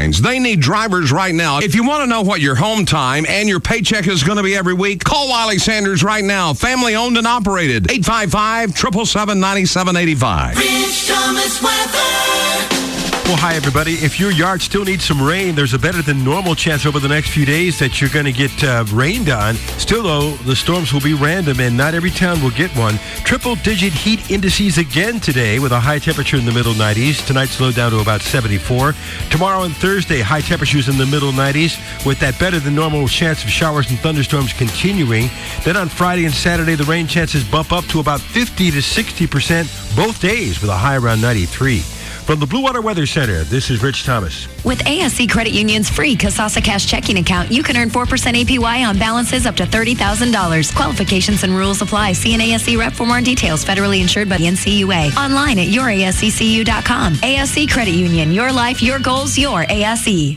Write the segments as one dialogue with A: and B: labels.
A: Lines. They need drivers right now. If you want to know what your home time and your paycheck is going to be every week, call Wiley Sanders right now. Family owned and operated. 855-777-9785.
B: Rich Thomas weather.
C: Well, hi, everybody. If your yard still needs some rain, there's a better than normal chance over the next few days that you're going to get rained on. Still, though, the storms will be random, and not every town will get one. Triple-digit heat indices again today with a high temperature in the middle 90s. Tonight, slowed down to about 74. Tomorrow and Thursday, high temperatures in the middle 90s with that better than normal chance of showers and thunderstorms continuing. Then on Friday and Saturday, the rain chances bump up to about 50 to 60% both days with a high around 93. From the Blue Water Weather Center, this is Rich Thomas.
D: With ASC Credit Union's free Kasasa Cash checking account, you can earn 4% APY on balances up to $30,000. Qualifications and rules apply. See an ASC rep for more details. Federally insured by the NCUA. Online at yourasccu.com. ASC Credit Union. Your life, your goals, your ASC.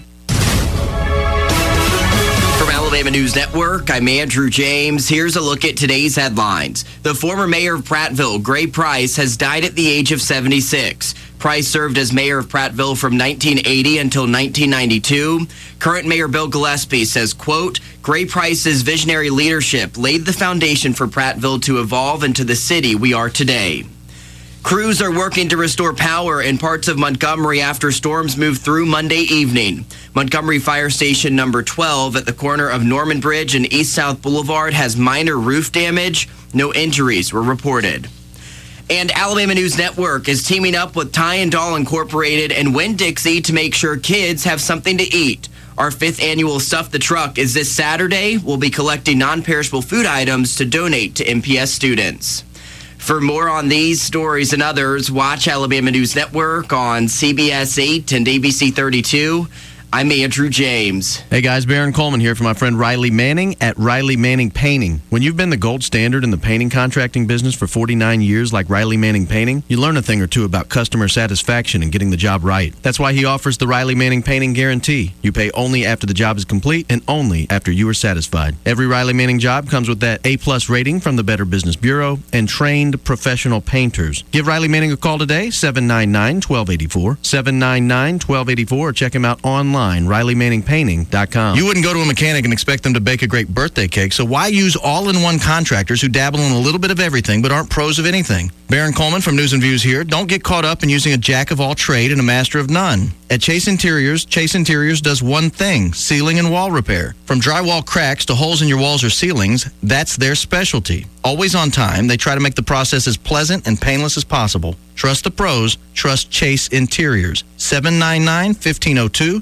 E: From Alabama News Network, I'm Andrew James. Here's a look at today's headlines. The former mayor of Prattville, Gray Price, has died at the age of 76. Price served as mayor of Prattville from 1980 until 1992. Current Mayor Bill Gillespie says, quote, Gray Price's visionary leadership laid the foundation for Prattville to evolve into the city we are today. Crews are working to restore power in parts of Montgomery after storms moved through Monday evening. Montgomery Fire Station number 12 at the corner of Norman Bridge and East South Boulevard has minor roof damage. No injuries were reported. And Alabama News Network is teaming up with Ty and Doll Incorporated and Winn-Dixie to make sure kids have something to eat. Our 5th annual Stuff the Truck is this Saturday. We'll be collecting non-perishable food items to donate to MPS students. For more on these stories and others, watch Alabama News Network on CBS 8 and ABC 32. I'm Andrew James.
F: Hey guys, Baron Coleman here for my friend Riley Manning at Riley Manning Painting. When you've been the gold standard in the painting contracting business for 49 years like Riley Manning Painting, you learn a thing or two about customer satisfaction and getting the job right. That's why he offers the Riley Manning Painting Guarantee. You pay only after the job is complete and only after you are satisfied. Every Riley Manning job comes with that A+ rating from the Better Business Bureau and trained professional painters. Give Riley Manning a call today, 799-1284, 799-1284, or check him out online. RileyManningPainting.com. You wouldn't go to a mechanic and expect them to bake a great birthday cake, so why use all-in-one contractors who dabble in a little bit of everything but aren't pros of anything? Baron Coleman from News and Views here. Don't get caught up in using a jack of all trade and a master of none. At Chase Interiors does one thing, ceiling and wall repair. From drywall cracks to holes in your walls or ceilings, that's their specialty. Always on time, they try to make the process as pleasant and painless as possible. Trust the pros. Trust Chase Interiors. 799-1502.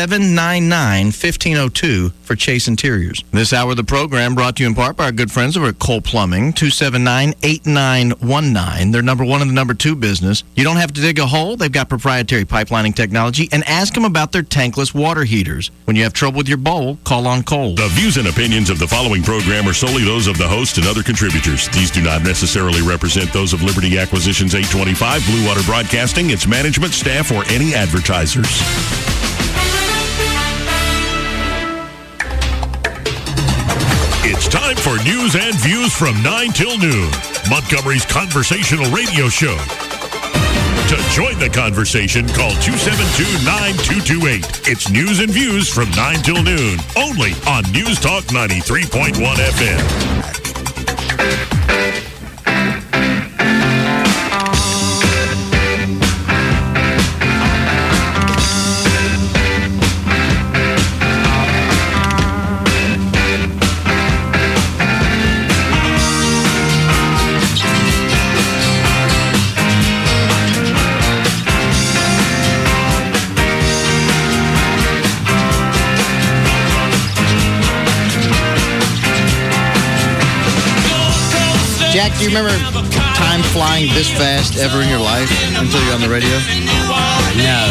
F: 799-1502 for Chase Interiors. This hour of the program brought to you in part by our good friends over at Cole Plumbing. 279-8919. They're number one in the number two business. You don't have to dig a hole. They've got proprietary pipelining technology. And ask them about their tankless water heaters. When you have trouble with your bowl, call on Cole.
G: The views and opinions of the following program are solely those of the host and other contributors. These do not necessarily represent those of Liberty Acquisitions 825, Blue Water Broadcasting, its management, staff, or any advertisers. It's time for News and Views from 9 till noon, Montgomery's conversational radio show. To join the conversation, call 272-9228. It's News and Views from 9 till noon, only on News Talk 93.1 FM.
F: Jack, do you remember time flying this fast ever in your life until you're on the radio?
H: No.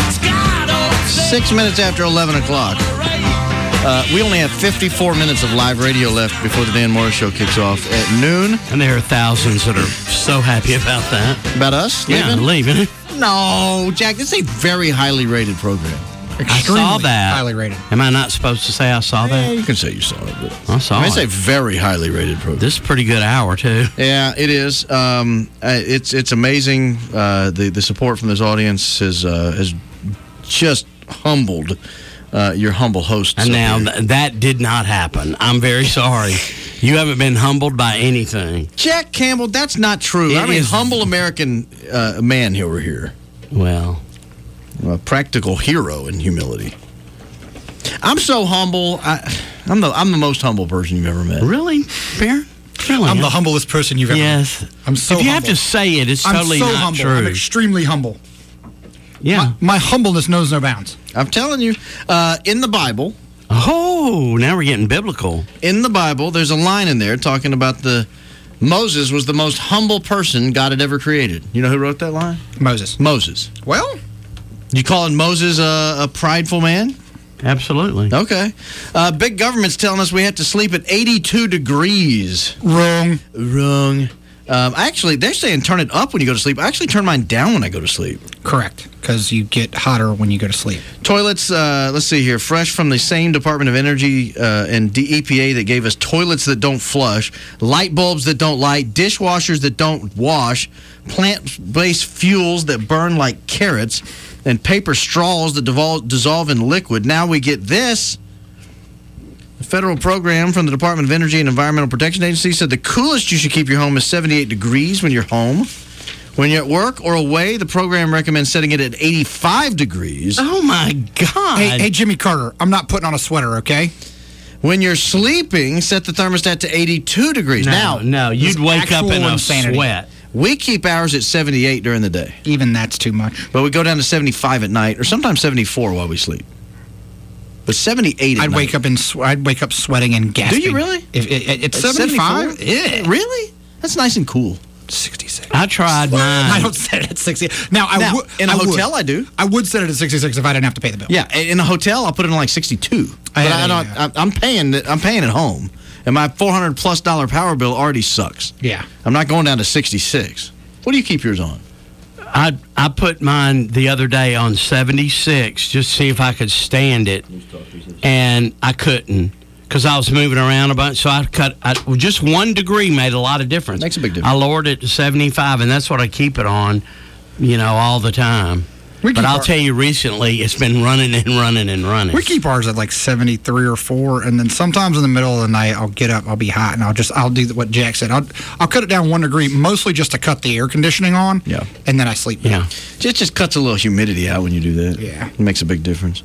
F: 6 minutes after 11 o'clock. We only have 54 minutes of live radio left before the Dan Morris Show kicks off at noon.
H: And there are thousands that are so happy about that.
F: About us?
H: Yeah, leaving.
F: No, Jack, this is a very highly rated program.
H: I saw that.
I: Highly rated.
H: Am I not supposed to say I saw that?
F: You can say you saw it. But
H: I saw it.
F: It's a very highly rated program.
H: This is a pretty good hour, too.
F: Yeah, it is. It's amazing. The support from this audience is just humbled your humble host.
H: And now that did not happen. I'm very sorry. You haven't been humbled by anything.
F: Jack Campbell, that's not true.
H: It is
F: humble American man over here.
H: Well,
F: A practical hero in humility. I'm so humble. I'm the most humble person you've ever met.
H: really, Baron? Really?
I: I'm the humblest person you've ever met.
H: Yes.
I: I'm so
H: If you
I: humble.
H: have to say it, it's totally
I: I'm so
H: not
I: humble.
H: true.
I: I'm extremely humble.
H: Yeah.
I: My humbleness knows no bounds.
F: I'm telling you, in the Bible,
H: Oh, now we're getting biblical.
F: there's a line in there talking about Moses was the most humble person God had ever created. You know who wrote that line?
I: Moses.
F: Moses.
I: Well,
F: You calling Moses a prideful man?
H: Absolutely.
F: Okay. Big government's telling us we have to sleep at 82 degrees.
I: wrong.
F: Wrong. Actually, they're saying turn it up when you go to sleep. I actually turn mine down when I go to sleep.
I: Correct, because you get hotter when you go to sleep.
F: Toilets, let's see here, fresh from the same Department of Energy and EPA that gave us toilets that don't flush, light bulbs that don't light, dishwashers that don't wash, plant-based fuels that burn like carrots, and paper straws that dissolve in liquid. Now we get this. The federal program from the Department of Energy and Environmental Protection Agency said the coolest you should keep your home is 78 degrees when you're home. When you're at work or away, the program recommends setting it at 85 degrees.
H: Oh, my God.
I: Hey, Jimmy Carter, I'm not putting on a sweater, okay?
F: When you're sleeping, set the thermostat to 82 degrees.
H: No, you'd wake up in
I: actual
H: a
I: insanity.
H: sweat.
F: We keep ours at 78 during the day,
I: Even that's too much.
F: but we go down to 75 at night, or sometimes 74 while we sleep. But 78 at
I: I'd
F: night.
I: I'd wake up sweating and gasping.
F: Do you really?
I: If it's
F: At
I: 75?
F: 74?
I: Yeah.
F: Really? That's nice and cool.
I: 66.
H: I tried
I: I
H: mine.
I: don't set it at 60. Now, I
F: Now,
I: would
F: in a
I: I would.
F: hotel, I do.
I: I would set it at 66 if I didn't have to pay the bill.
F: Yeah, in a hotel, I'll put it in like 62. But I'm paying at home, and my $400+ power bill already sucks.
I: Yeah.
F: I'm not going down to 66. What do you keep yours on?
H: I put mine the other day on 76 just to see if I could stand it, and I couldn't because I was moving around a bunch. So just 1 degree made a lot of difference.
F: Makes a big difference.
H: I lowered it to 75, and that's what I keep it on, all the time. But I'll tell you, recently it's been running and running and running.
I: We keep ours at like 73 or 4, and then sometimes in the middle of the night I'll get up, I'll be hot, and I'll do what Jack said. I'll cut it down 1 degree, mostly just to cut the air conditioning on.
F: Yeah.
I: And then I sleep.
H: Yeah.
F: It just cuts a little humidity out when you do that.
I: Yeah.
F: It makes a big difference.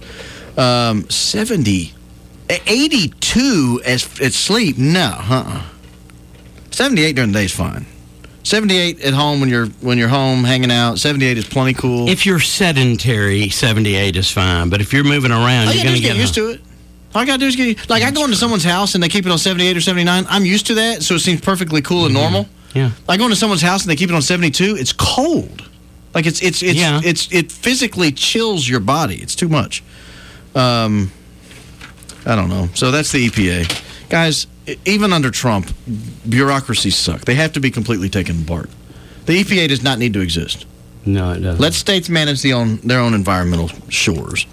F: 82 at sleep? No. 78 during the day is fine. 78 at home when you're home hanging out. 78 is plenty cool.
H: If you're sedentary, 78 is fine. But if you're moving around,
F: All you
H: you're
F: gotta do
H: going
F: is
H: to
F: get used to it. All I gotta do is get like I go into someone's house and they keep it on 78 or 79. I'm used to that, so it seems perfectly cool and normal.
H: Yeah.
F: I go into someone's house and they keep it on 72. It's cold. Like it physically chills your body. It's too much. I don't know. So that's the EPA, guys. Even under Trump, bureaucracies suck. They have to be completely taken apart. The EPA does not need to exist.
H: No, it doesn't.
F: Let states manage their own environmental chores.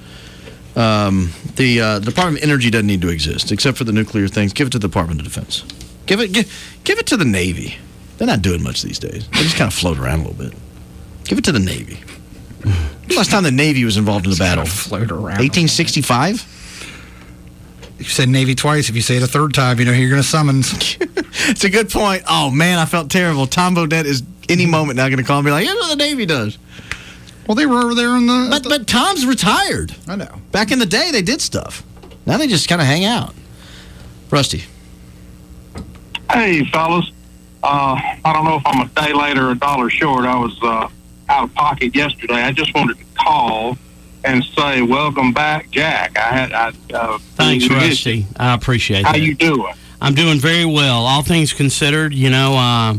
F: The Department of Energy doesn't need to exist, except for the nuclear things. Give it to the Department of Defense. Give it to the Navy. They're not doing much these days. They just kind of float around a little bit. Give it to the Navy. Last time the Navy was involved in a battle?
I: Float around.
F: 1865?
I: You said Navy twice. If you say it a third time, you're going to summons.
F: It's a good point. Oh, man, I felt terrible. Tom Bodette is any moment now going to call and be like, here's what the Navy does.
I: Well, they were over there in the...
F: But Tom's retired.
I: I know.
F: Back in the day, they did stuff. Now they just kind of hang out. Rusty.
J: Hey, fellas. I don't know if I'm a day late or a dollar short. I was out of pocket yesterday. I just wanted to call and say welcome back, Jack.
H: Thanks, Rusty. I appreciate that.
J: How you doing?
H: I'm doing very well. All things considered, you do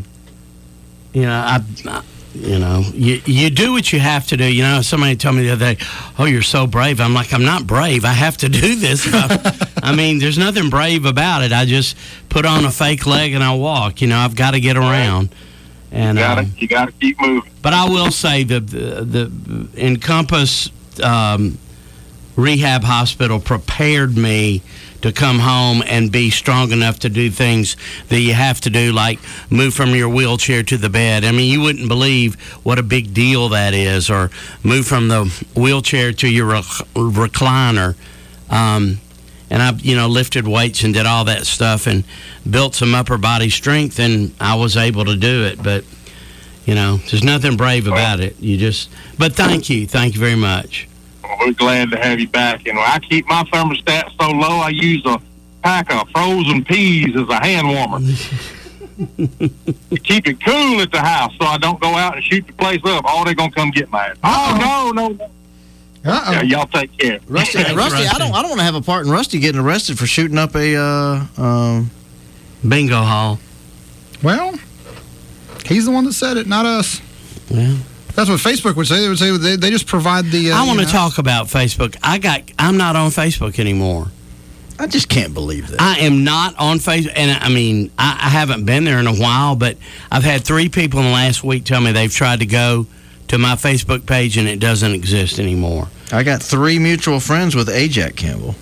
H: what you have to do. Somebody told me the other day, "Oh, you're so brave." I'm like, I'm not brave. I have to do this. I mean, there's nothing brave about it. I just put on a fake leg and I walk. I've got to get around. And
J: you got to keep moving.
H: But I will say the Encompass rehab hospital prepared me to come home and be strong enough to do things that you have to do, like move from your wheelchair to the bed. I mean, you wouldn't believe what a big deal that is, or move from the wheelchair to your recliner. And I, lifted weights and did all that stuff and built some upper body strength, and I was able to do it. But, there's nothing brave about it. But thank you very much.
J: We're glad to have you back. I keep my thermostat so low, I use a pack of frozen peas as a hand warmer. To keep it cool at the house so I don't go out and shoot the place up. Oh, they're going to come get my ass. Oh, no.
I: Uh-oh.
J: Yeah, y'all take care.
F: Rusty, I don't want to have a part in Rusty getting arrested for shooting up a
H: bingo hall.
I: Well, he's the one that said it, not us.
H: Yeah.
I: That's what Facebook would say. They would say they just provide the...
H: I want to talk about Facebook. I'm not on Facebook anymore.
F: I just can't believe that.
H: I am not on Facebook. And, I haven't been there in a while, but I've had 3 people in the last week tell me they've tried to go to my Facebook page and it doesn't exist anymore.
F: I got 3 mutual friends with Jack Campbell.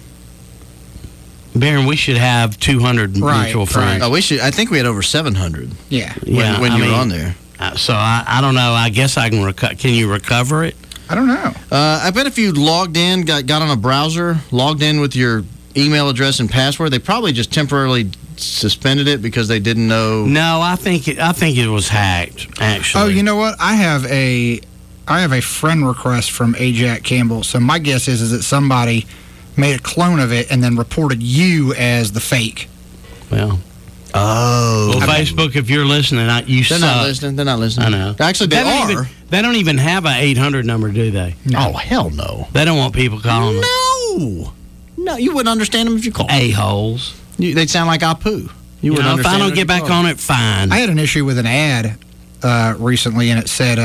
H: Baron, we should have 200 mutual friends.
F: Oh, we should. I think we had over 700.
I: Yeah.
F: When you were on there.
H: So I don't know. I guess I can Can you recover it?
I: I don't know.
F: I bet if you logged in, got on a browser, logged in with your email address and password, they probably just temporarily suspended it because they didn't know.
H: No, I think it was hacked, actually.
I: Oh, you know what? I have a friend request from Jack Campbell. So my guess is that somebody made a clone of it and then reported you as the fake.
H: Well, Facebook, if you're listening, you suck.
F: They're not listening.
H: I know.
F: Actually, they are.
H: They don't even have an 800 number, do they?
F: No. Oh, hell no.
H: They don't want people calling them.
F: No, you wouldn't understand them if you called them.
H: A-holes.
F: They'd sound like Apu.
H: You wouldn't understand. If I don't get back on it, fine.
I: I had an issue with an ad recently, and it said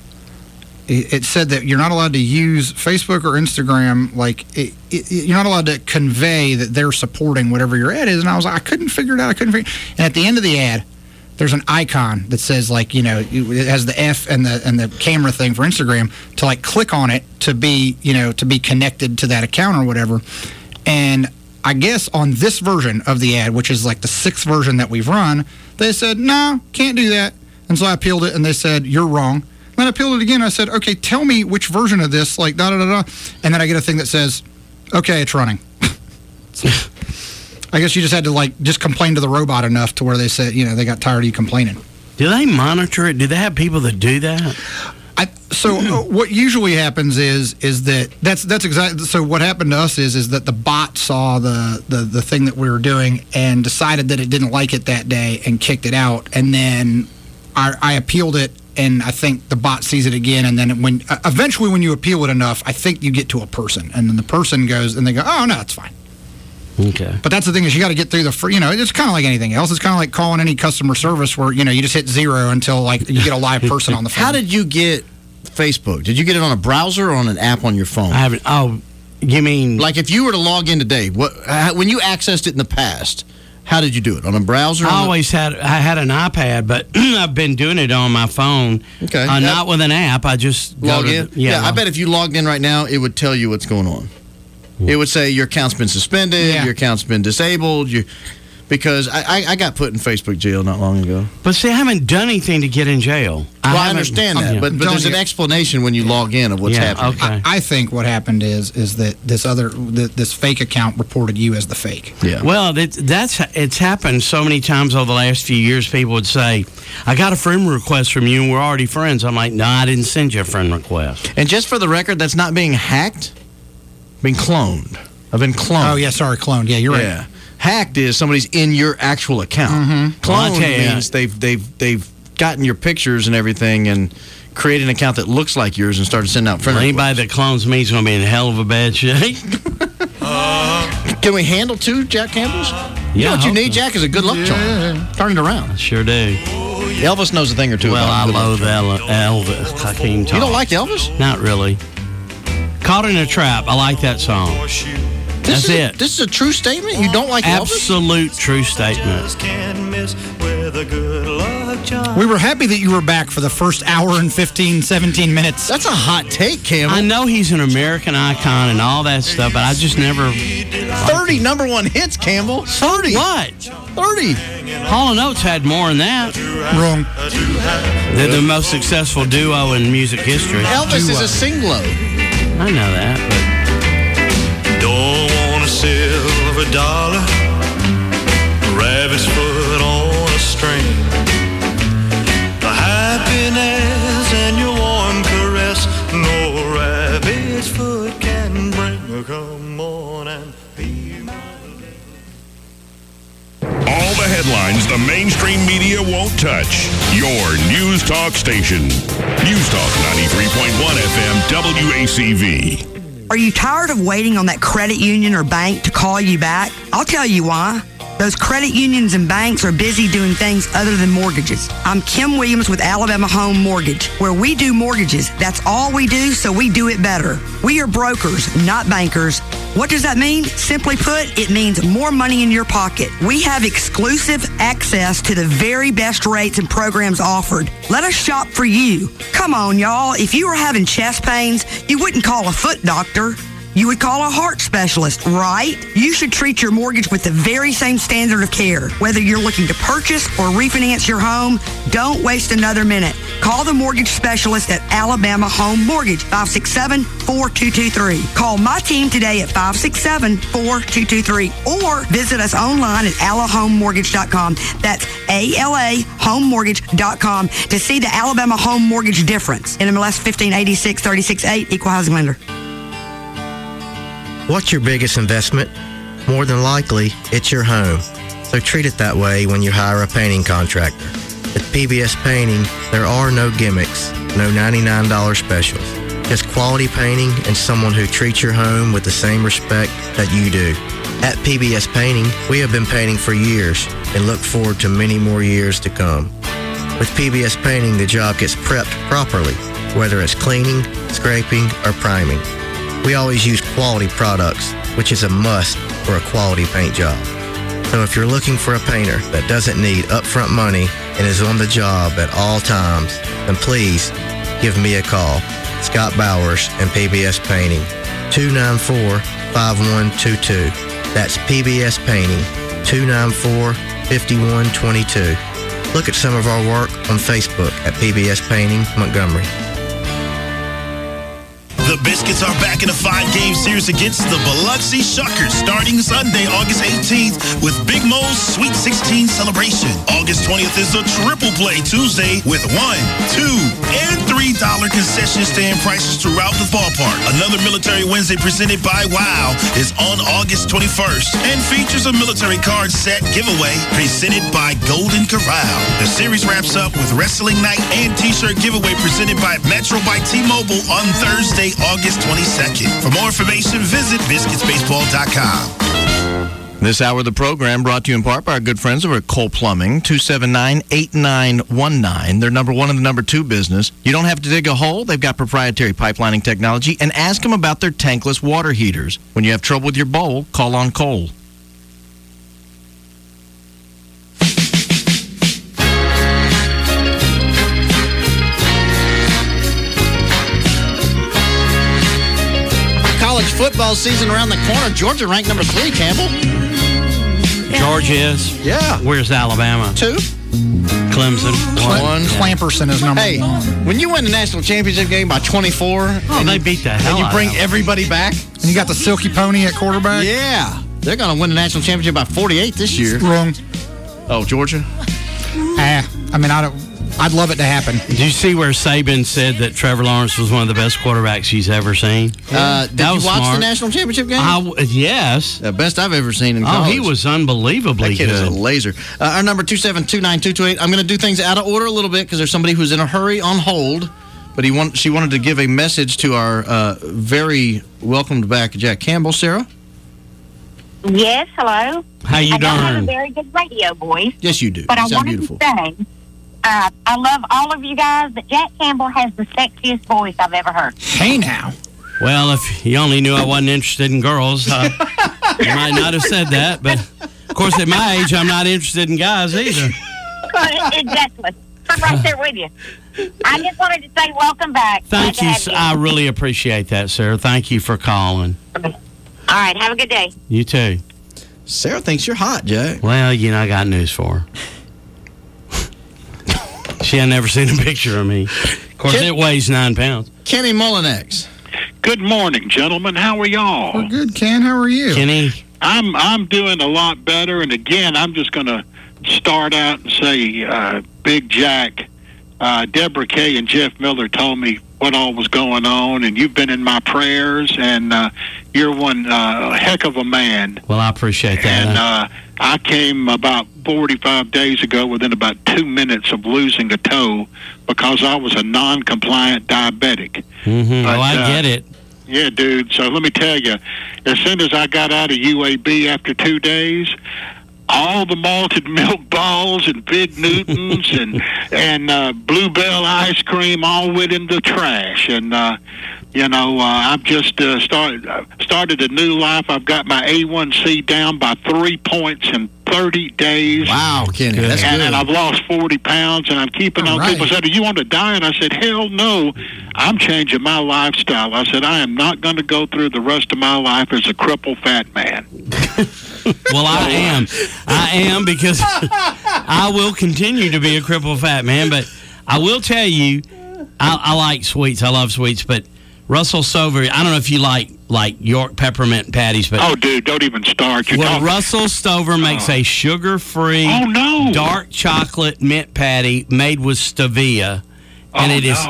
I: that you're not allowed to use Facebook or Instagram. You're not allowed to convey that they're supporting whatever your ad is. And I was like, I couldn't figure it out. And at the end of the ad, there's an icon that says it has the F and the camera thing for Instagram to click on it to be connected to that account or whatever. And I guess on this version of the ad, which is the 6th version that we've run, they said, no, can't do that. And so I appealed it, and they said, you're wrong. Then I appealed it again. I said, okay, tell me which version of this, da-da-da-da. And then I get a thing that says, okay, it's running. I guess you just had to, just complain to the robot enough to where they said, they got tired of you complaining.
H: Do they monitor it? Do they have people that do that?
I: What usually happens is that's exactly. So what happened to us is that the bot saw the thing that we were doing and decided that it didn't like it that day and kicked it out. And then I appealed it, and I think the bot sees it again. And then eventually when you appeal it enough, I think you get to a person, and then the person goes and they go, oh no, it's fine.
H: Okay.
I: But that's the thing is you got to get through it's kind of like anything else. It's kind of like calling any customer service where, you just hit 0 until you get a live person on the phone.
F: How did you get Facebook? Did you get it on a browser or on an app on your phone?
H: I haven't. Oh, you mean...
F: if you were to log in today, when you accessed it in the past, how did you do it? On a browser?
H: I had an iPad, but I've been doing it on my phone.
F: Okay.
H: Not with an app. I just
F: log in? I bet if you logged in right now, it would tell you what's going on. It would say your account's been suspended, your account's been disabled, because I got put in Facebook jail not long ago.
H: But see, I haven't done anything to get in jail.
F: I understand that, but there's an explanation when you log in of what's happening.
H: Okay.
I: I think what happened is that this fake account reported you as the fake.
F: Yeah.
H: Well, it's happened so many times over the last few years. People would say, I got a friend request from you and we're already friends. I'm like, no, I didn't send you a friend request.
F: And just for the record, that's not being hacked. Been cloned. I've been cloned.
I: Oh, yeah, sorry, cloned. Yeah, you're right.
F: Hacked is somebody's in your actual account.
I: Mm-hmm.
F: Cloned means they've gotten your pictures and everything and created an account that looks like yours and started sending out friend requests.
H: Anybody that clones me is going to be in a hell of a bad shape.
F: Can we handle 2 Jack Campbells? You know what you need, Jack, is a good luck charm. Turn it around.
H: I sure do.
F: Elvis knows a thing or two about
H: I loathe Elvis. Hakeem Talk.
F: You don't like Elvis?
H: Not really. Caught in a Trap. I like that song. That's it.
F: This is a true statement? You don't like Elvis?
H: Absolute true statement.
I: We were happy that you were back for the first hour and 17 minutes.
F: That's a hot take, Campbell.
H: I know he's an American icon and all that stuff, but I just never...
F: 30 number one hits, Campbell. 30.
H: What?
F: 30.
H: Hall & Oates had more than that.
I: Wrong.
H: They're the most successful duo in music history.
F: Elvis is a sing-low.
H: I know that, but...
K: Don't want a silver dollar, a rabbit's foot on a string. The happiness and your warm caress, no rabbit's foot can bring. Come on and be my...
G: All the headlines the mainstream media won't touch. Your News Talk station. News Talk 93.1 FM WACV.
L: Are you tired of waiting on that credit union or bank to call you back? I'll tell you why. Those credit unions and banks are busy doing things other than mortgages. I'm Kim Williams with Alabama Home Mortgage, where we do mortgages. That's all we do, so we do it better. We are brokers, not bankers. What does that mean? Simply put, it means more money in your pocket. We have exclusive access to the very best rates and programs offered. Let us shop for you. Come on, y'all. If you were having chest pains, you wouldn't call a foot doctor. You would call a heart specialist, right? You should treat your mortgage with the very same standard of care. Whether you're looking to purchase or refinance your home, don't waste another minute. Call the mortgage specialist at Alabama Home Mortgage, 567-4223. Call my team today at 567-4223 or visit us online at alahomemortgage.com. That's ALAHomemortgage.com to see the Alabama Home Mortgage difference. NMLS 1586-36-8, Equal Housing Lender.
M: What's your biggest investment? More than likely, it's your home. So treat it that way when you hire a painting contractor. At PBS Painting, there are no gimmicks, no $99 specials. Just quality painting and someone who treats your home with the same respect that you do. At PBS Painting, we have been painting for years and look forward to many more years to come. With PBS Painting, the job gets prepped properly, whether it's cleaning, scraping, or priming. We always use quality products, which is a must for a quality paint job. So if you're looking for a painter that doesn't need upfront money and is on the job at all times, then please give me a call. Scott Bowers and PBS Painting, 294-5122. That's PBS Painting, 294-5122. Look at some of our work on Facebook at PBS Painting Montgomery.
N: The Biscuits are back in a 5-game series against the Biloxi Shuckers starting Sunday, August 18th with Big Mo's Sweet 16 celebration. August 20th is a triple play Tuesday with $1, $2, and $3 concession stand prices throughout the ballpark. Another Military Wednesday presented by WOW is on August 21st and features a military card set giveaway presented by Golden Corral. The series wraps up with Wrestling Night and T-shirt giveaway presented by Metro by T-Mobile on Thursday, August 22nd. For more information, visit biscuitsbaseball.com.
F: This hour of the program brought to you in part by our good friends over at Cole Plumbing, 279-8919. They're number one in the number two business. You don't have to dig a hole. They've got proprietary pipelining technology. And ask them about their tankless water heaters. When you have trouble with your bowl, call on Cole.
O: Football season around the corner. Georgia ranked number 3, Campbell.
H: Georgia is?
O: Yeah.
H: Where's Alabama?
O: 2.
H: Clemson.
O: 1.
I: Clamperson is number 1.
O: When you win the national championship game by 24,
H: and they beat the hell
O: and you
H: out
O: bring
H: of them.
I: everybody back, and you got the Silky Pony at quarterback.
O: Yeah, they're going to win the national championship by 48 this year.
I: Wrong.
F: Oh, Georgia?
I: I mean, I'd love it to happen.
H: Did you see where Saban said that Trevor Lawrence was one of the best quarterbacks he's ever seen?
O: Did you watch the national championship game?
H: Yes.
O: The best I've ever seen in college.
H: Oh, he was unbelievably
F: That kid
H: good.
F: is a laser.
O: Our number 2729228. I'm going to do things out of order a little bit because there's somebody who's in a hurry on hold. But she wanted to give a message to our very welcomed back Jack Campbell. Sarah?
P: Yes, hello.
H: How you
P: I don't have a
H: doing?
P: very good radio voice.
O: Yes, you do.
P: But
O: You
P: I
O: sound
P: wanted
O: beautiful.
P: to say, I love all of you guys, but Jack Campbell has the sexiest voice I've ever heard.
I: Hey, now.
H: Well, if you only knew I wasn't interested in girls, you might not have said that. But, of course, at my age, I'm not interested in guys either.
P: Exactly. I'm right there with you. I just wanted to say welcome back.
H: Thank you. I really appreciate that, Sarah. Thank you for calling.
P: All right. Have a good day.
H: You too.
O: Sarah thinks you're hot, Jack.
H: Well, I got news for her. She had never seen a picture of me. Of course, it weighs 9 pounds.
O: Kenny Mullinex.
Q: Good morning, gentlemen. How are y'all?
I: We're good, Ken. How are you?
H: Kenny?
Q: I'm doing a lot better, and again, I'm just going to start out and say, Big Jack, Deborah Kay and Jeff Miller told me what all was going on, and you've been in my prayers, and you're one heck of a man.
H: Well, I appreciate that.
Q: And I came about 45 days ago within about 2 minutes of losing a toe because I was a non-compliant diabetic.
H: Mm-hmm.
Q: But,
H: I get it.
Q: Yeah, dude. So let me tell you, as soon as I got out of UAB after 2 days, all the malted milk balls and Big Newtons and Bluebell ice cream all went in the trash. And I've just started a new life. I've got my A1C down by 3 points in 30 days.
O: Wow, Kenny, that's good.
Q: And I've lost 40 pounds, and I'm keeping on. People said, "Are you on a diet?" I said, "Hell no. I'm changing my lifestyle." I said, "I am not going to go through the rest of my life as a crippled fat man."
H: Well, I am because I will continue to be a crippled fat man. But I will tell you, I like sweets. I love sweets, but Russell Stover, I don't know if you like York peppermint patties, but
Q: oh, dude, don't even start.
H: Russell Stover makes a sugar-free, dark chocolate mint patty made with stevia, and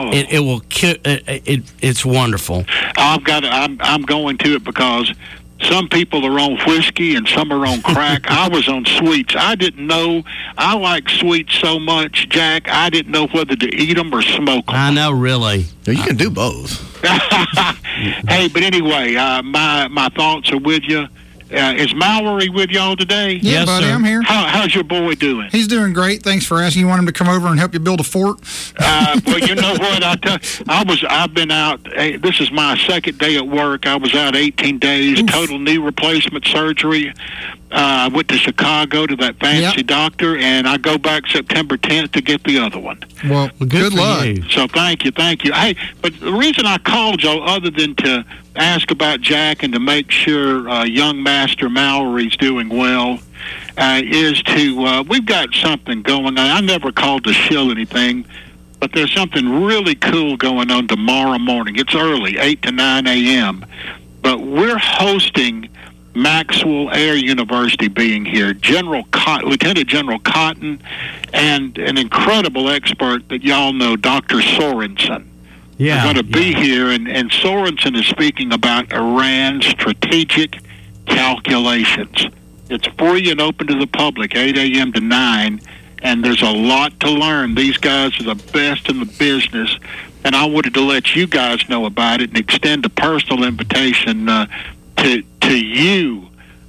H: it's wonderful.
Q: I'm going to it because some people are on whiskey and some are on crack. I was on sweets. I didn't know. I like sweets so much, Jack. I didn't know whether to eat them or smoke them.
H: I know, really.
O: You can do both.
Q: Hey, but anyway, my thoughts are with you. Is Mallory with y'all today?
I: Yeah, yes, buddy, sir. I'm here.
Q: How's your boy doing?
I: He's doing great. Thanks for asking. You want him to come over and help you build a fort?
Q: Well, you know what? I've been out. This is my second day at work. I was out 18 days, total knee replacement surgery. I went to Chicago to that fancy doctor, and I go back September 10th to get the other one.
I: Well, good luck.
Q: So thank you. Hey, but the reason I called y'all, other than to ask about Jack and to make sure young Master Mallory's doing well, is to we've got something going on. I never called to shill anything, but there's something really cool going on tomorrow morning. It's early, 8 to 9 a.m., but we're hosting Maxwell Air University being here, Lieutenant General Cotton, and an incredible expert that y'all know, Dr. Sorensen.
H: Yeah,
Q: are going to be here, and Sorensen is speaking about Iran's strategic calculations. It's free and open to the public, 8 a.m. to 9, and there's a lot to learn. These guys are the best in the business, and I wanted to let you guys know about it and extend a personal invitation to you,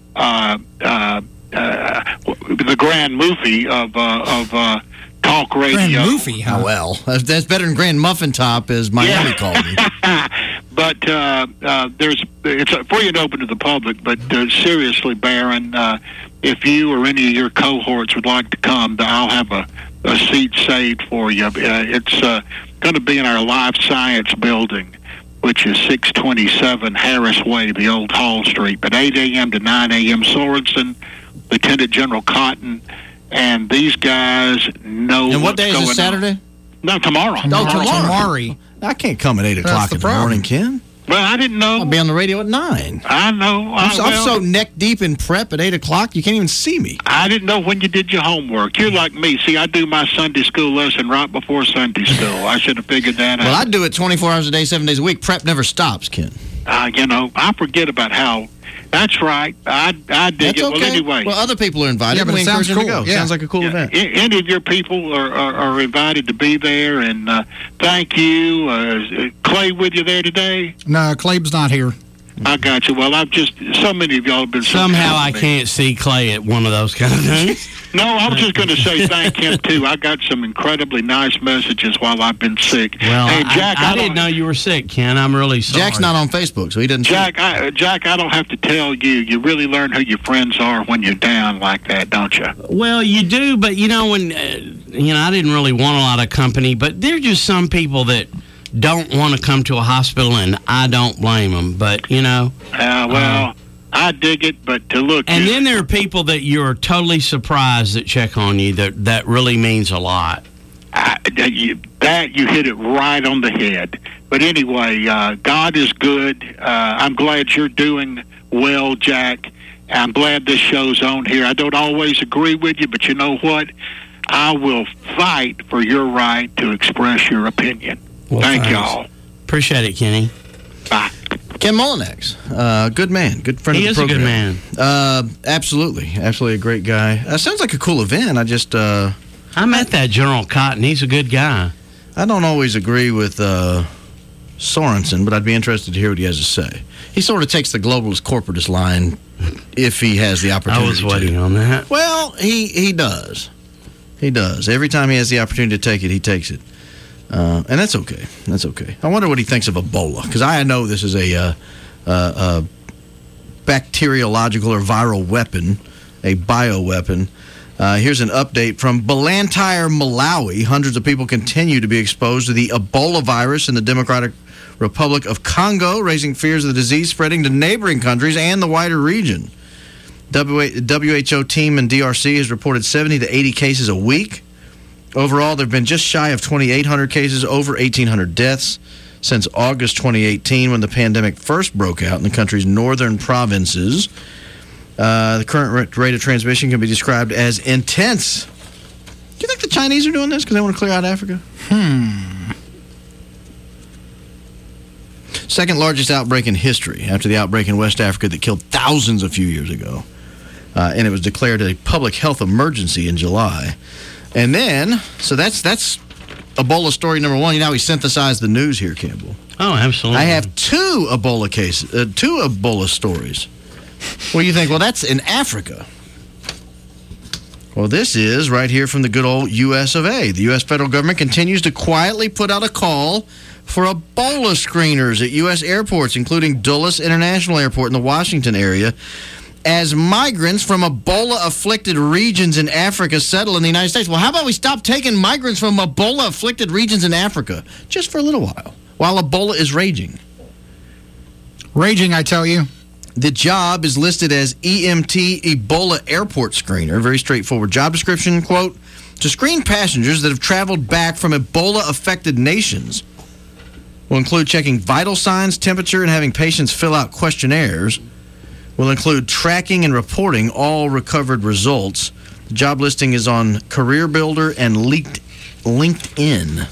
Q: the Grand Moofy of talk radio.
O: Grand Moofy, huh? Well, that's better than Grand Muffin Top, as Miami called me.
Q: But it's free and open to the public. But seriously, Baron, if you or any of your cohorts would like to come, I'll have a seat saved for you. It's going to be in our Life Science building, which is 627 Harris Way, the old Hall Street. But 8 a.m. to 9 a.m. Sorensen, Lieutenant General Cotton, and these guys know.
O: And what day is it? Saturday?
Q: No, tomorrow.
O: Tomorrow. I can't come at 8 o'clock in the morning, Ken.
Q: Well, I didn't know.
O: I'll be on the radio at 9.
Q: I know.
O: I'm so neck deep in prep at 8 o'clock, you can't even see me.
Q: I didn't know when you did your homework. You're like me. See, I do my Sunday school lesson right before Sunday school. I should have figured that out.
O: Well, I do it 24 hours a day, 7 days a week. Prep never stops, Ken.
Q: I forget about how. That's right. I dig
O: That's
Q: it.
O: Okay.
Q: Well, anyway.
O: Well, other people are invited.
I: Yeah, but
O: we
I: it sounds
O: encourage them
I: cool.
O: to go. Sounds like a cool event.
Q: Any of your people are invited to be there, and thank you. Clay with you there today?
I: No, Clayb's not here.
Q: I got you. Well, I've just, so many of y'all have been so
H: Somehow
Q: kind
H: I
Q: to me.
H: can't see Clay at one of those kind of things.
Q: No, I was just going to say thank him, too. I got some incredibly nice messages while I've been sick.
H: Well,
Q: hey, Jack,
H: I didn't know you were sick, Ken. I'm really sorry.
O: Jack's not on Facebook, so he doesn't.
Q: Jack, I don't have to tell you. You really learn who your friends are when you're down like that, don't you?
H: Well, you do, but when I didn't really want a lot of company, but there's just some people that don't want to come to a hospital, and I don't blame them. But
Q: I dig it, but to look.
H: And then there are people that you're totally surprised that check on you. That really means a lot.
Q: You hit it right on the head. But anyway, God is good. I'm glad you're doing well, Jack. I'm glad this show's on here. I don't always agree with you, but you know what? I will fight for your right to express your opinion.
H: Well,
Q: Thank
H: thanks.
Q: y'all.
H: Appreciate it, Kenny.
Q: Bye.
O: Ken Mullinex, good man, good friend
H: He
O: of
H: is
O: the
H: a good
O: program.
H: man.
O: Absolutely a great guy. Sounds like a cool event.
H: I met that General Cotton. He's a good guy.
O: I don't always agree with Sorensen, but I'd be interested to hear what he has to say. He sort of takes the globalist corporatist line if he has the opportunity.
H: I was waiting on that.
O: Well, he does. He does. Every time he has the opportunity to take it, he takes it. And that's okay. That's okay. I wonder what he thinks of Ebola, because I know this is a bacteriological or viral weapon, a bioweapon. Here's an update from Blantyre, Malawi. Hundreds of people continue to be exposed to the Ebola virus in the Democratic Republic of Congo, raising fears of the disease spreading to neighboring countries and the wider region. WHO team in DRC has reported 70 to 80 cases a week. Overall, there have been just shy of 2,800 cases, over 1,800 deaths since August 2018, when the pandemic first broke out in the country's northern provinces. The current rate of transmission can be described as intense. Do you think the Chinese are doing this because they want to clear out Africa? Second largest outbreak in history after the outbreak in West Africa that killed thousands a few years ago. And it was declared a public health emergency in July. And then, so that's Ebola story number one. You know how we synthesized the news here, Campbell.
H: Oh, absolutely.
O: I have two Ebola cases, two Ebola stories. What do you think? Well, that's in Africa. Well, this is right here from the good old U.S. of A. The U.S. federal government continues to quietly put out a call for Ebola screeners at U.S. airports, including Dulles International Airport in the Washington area, as migrants from Ebola-afflicted regions in Africa settle in the United States. Well, how about we stop taking migrants from Ebola-afflicted regions in Africa just for a little while Ebola is raging?
I: Raging, I tell you.
O: The job is listed as EMT Ebola Airport Screener. Very straightforward job description, quote, to screen passengers that have traveled back from Ebola-affected nations. Will include checking vital signs, temperature, and having patients fill out questionnaires. Will include tracking and reporting all recovered results. The job listing is on CareerBuilder and LinkedIn.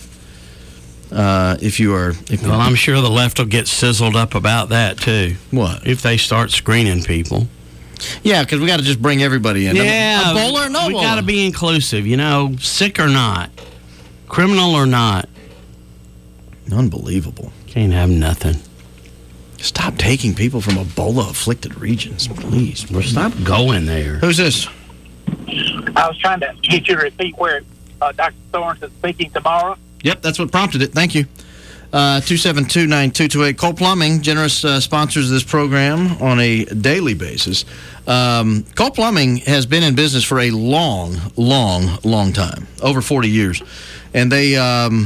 H: Well, I'm sure the left will get sizzled up about that, too.
O: What?
H: If they start screening people.
O: Yeah, because we got to just bring everybody in.
H: Yeah.
O: Ebola or no
H: We
O: Ebola?
H: got to be inclusive, sick or not, criminal or not.
O: Unbelievable.
H: Can't have nothing.
O: Stop taking people from Ebola-afflicted regions, please.
H: Stop going there.
O: Who's this?
R: I was trying to get you to repeat where Dr. Sorensen is speaking tomorrow.
O: Yep, that's what prompted it. Thank you. 272-9228. Cole Plumbing, generous sponsors of this program on a daily basis. Cole Plumbing has been in business for a long time, over 40 years. And they,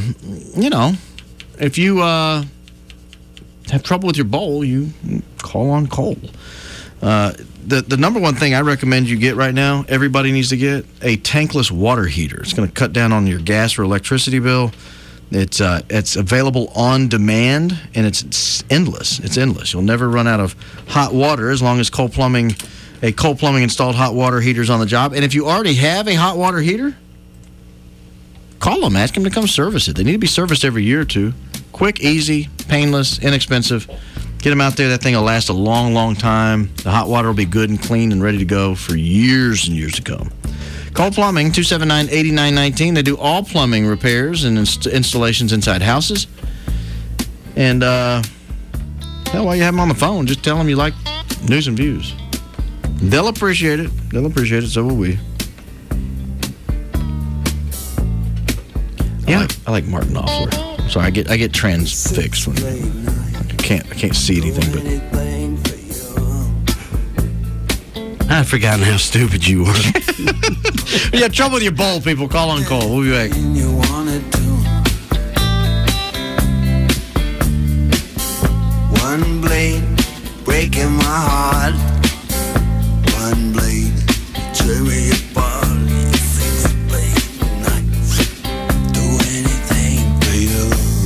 O: if you have trouble with your bowl, you call on Cole. The number one thing I recommend you get right now, everybody needs to get, a tankless water heater. It's going to cut down on your gas or electricity bill. It's available on demand, and it's endless. It's endless. You'll never run out of hot water as long as Cole Plumbing installed hot water heaters on the job. And if you already have a hot water heater, call them. Ask them to come service it. They need to be serviced every year or two. Quick, easy, painless, inexpensive. Get them out there. That thing will last a long time. The hot water will be good and clean and ready to go for years and years to come. Cole Plumbing, 279-8919. They do all plumbing repairs and installations inside houses. And Hell, while you have them on the phone, just tell them you like News and Views. They'll appreciate it. So will we. Yeah, I like Martin Knopfler. Sorry, I get transfixed when I can't see anything. But
H: I'd forgotten how stupid you were.
O: You have trouble with your bowl, people. Call on Cole. We'll be back.
B: One blade breaking my heart. One blade tear me apart. You fix the blade knife. Do anything for you.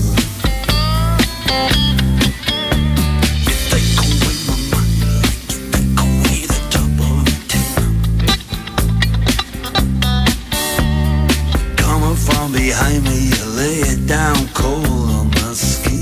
B: You take away my mind like you take away the top of a tin. Coming from behind me, you lay it down cold on my skin.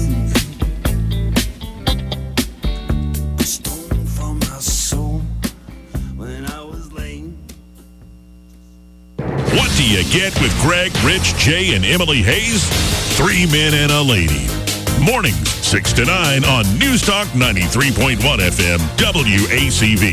G: What do you get with Greg, Rich, Jay, and Emily Hayes? 3 men and a lady. Mornings, 6 to 9 on News Talk 93.1 FM, WACV.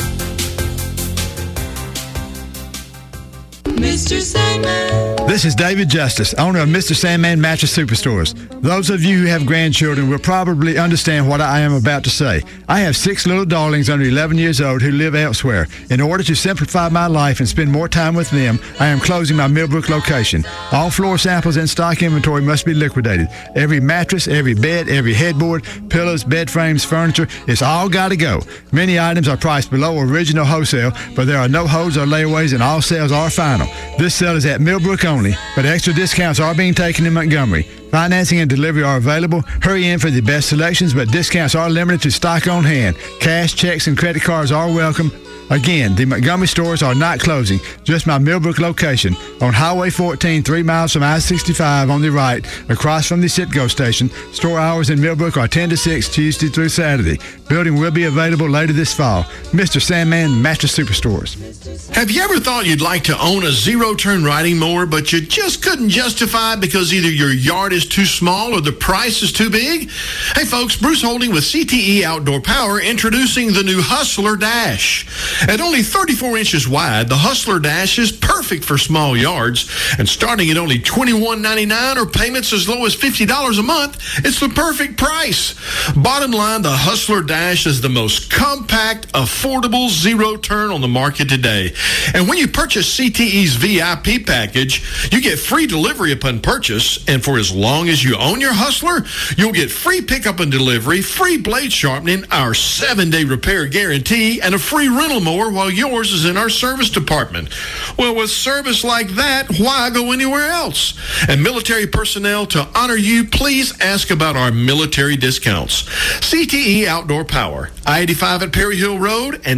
B: Mr. Sandman.
S: This is David Justice, owner of Mr. Sandman Mattress Superstores. Those of you who have grandchildren will probably understand what I am about to say. I have 6 little darlings under 11 years old who live elsewhere. In order to simplify my life and spend more time with them, I am closing my Millbrook location. All floor samples and stock inventory must be liquidated. Every mattress, every bed, every headboard, pillows, bed frames, furniture, it's all got to go. Many items are priced below original wholesale, but there are no holds or layaways and all sales are final. This sale is at Millbrook only, but extra discounts are being taken in Montgomery. Financing and delivery are available. Hurry in for the best selections, but discounts are limited to stock on hand. Cash, checks, and credit cards are welcome. Again, the Montgomery stores are not closing, just my Millbrook location on Highway 14, 3 miles from I-65 on the right, across from the Citgo station. Store hours in Millbrook are 10 to 6, Tuesday through Saturday. Building will be available later this fall. Mr. Sandman Mattress Superstores.
T: Have you ever thought you'd like to own a zero-turn riding mower, but you just couldn't justify it because either your yard is too small or the price is too big? Hey folks, Bruce Holding with CTE Outdoor Power introducing the new Hustler Dash. At only 34 inches wide, the Hustler Dash is perfect for small yards, and starting at only $21.99 or payments as low as $50 a month, it's the perfect price. Bottom line, the Hustler Dash is the most compact, affordable zero-turn on the market today. And when you purchase CTE's VIP package, you get free delivery upon purchase, and for as long as you own your Hustler, you'll get free pickup and delivery, free blade sharpening, our 7-day repair guarantee, and a free rental mower while yours is in our service department. Well, with service like that, why go anywhere else? And military personnel, to honor you, please ask about our military discounts. CTE Outdoor Power, I-85 at Perry Hill Road, and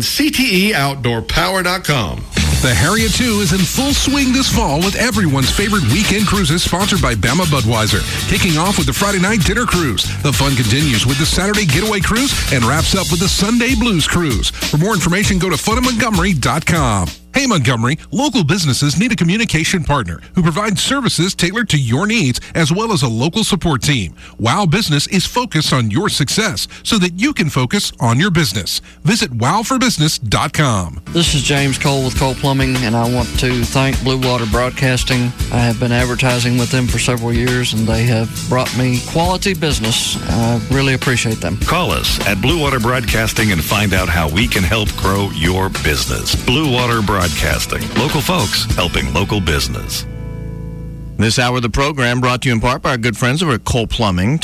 T: CTEOutdoorPower.com.
A: The Harriet 2 is in full swing this fall with everyone's favorite weekend cruises sponsored by Bama Budweiser. Kicking off with the Friday night dinner cruise. The fun continues with the Saturday getaway cruise and wraps up with the Sunday blues cruise. For more information, go to funofmontgomery.com. Hey Montgomery, local businesses need a communication partner who provides services tailored to your needs as well as a local support team. Wow Business is focused on your success so that you can focus on your business. Visit wowforbusiness.com.
U: This is James Cole with Cole Plumbing, and I want to thank Blue Water Broadcasting. I have been advertising with them for several years, and they have brought me quality business. I really appreciate them.
V: Call us at Blue Water Broadcasting and find out how we can help grow your business. Blue Water Broadcasting. Local folks helping local business.
F: This hour of the program brought to you in part by our good friends over at Cole Plumbing,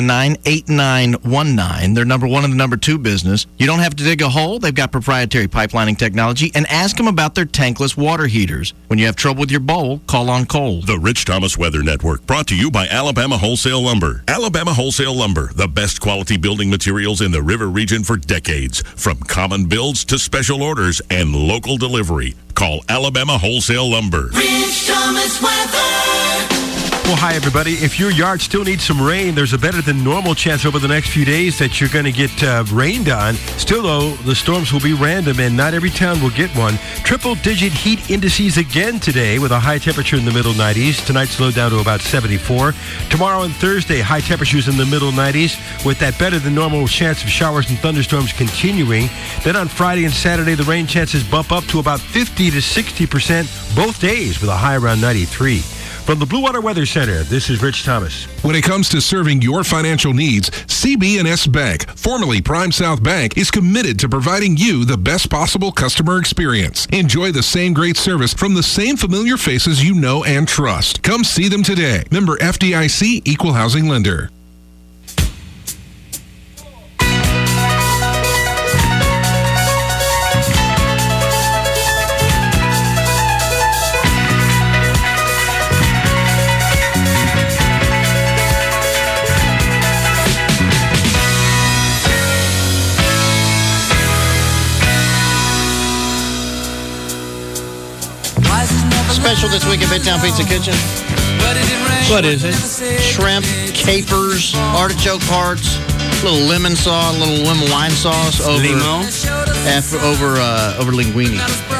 F: 279-8919. They're number one in the number two business. You don't have to dig a hole. They've got proprietary pipelining technology. And ask them about their tankless water heaters. When you have trouble with your bowl, call on Cole.
G: The Rich Thomas Weather Network, brought to you by Alabama Wholesale Lumber. Alabama Wholesale Lumber, the best quality building materials in the river region for decades. From common builds to special orders and local delivery. Call Alabama Wholesale Lumber.
B: Rich Thomas Weather.
C: Well, hi, everybody. If your yard still needs some rain, there's a better than normal chance over the next few days that you're going to get rained on. Still, though, the storms will be random, and not every town will get one. Triple-digit heat indices again today with a high temperature in the middle 90s. Tonight, slowed down to about 74. Tomorrow and Thursday, high temperatures in the middle 90s with that better than normal chance of showers and thunderstorms continuing. Then on Friday and Saturday, the rain chances bump up to about 50 to 60% both days with a high around 93. From the Blue Water Weather Center, this is Rich Thomas.
A: When it comes to serving your financial needs, CB&S Bank, formerly Prime South Bank, is committed to providing you the best possible customer experience. Enjoy the same great service from the same familiar faces you know and trust. Come see them today. Member FDIC, Equal Housing Lender.
O: Special this week at Midtown Pizza Kitchen.
H: What is it?
O: Shrimp, capers, artichoke hearts, a little lemon sauce, a little lemon lime sauce over linguine.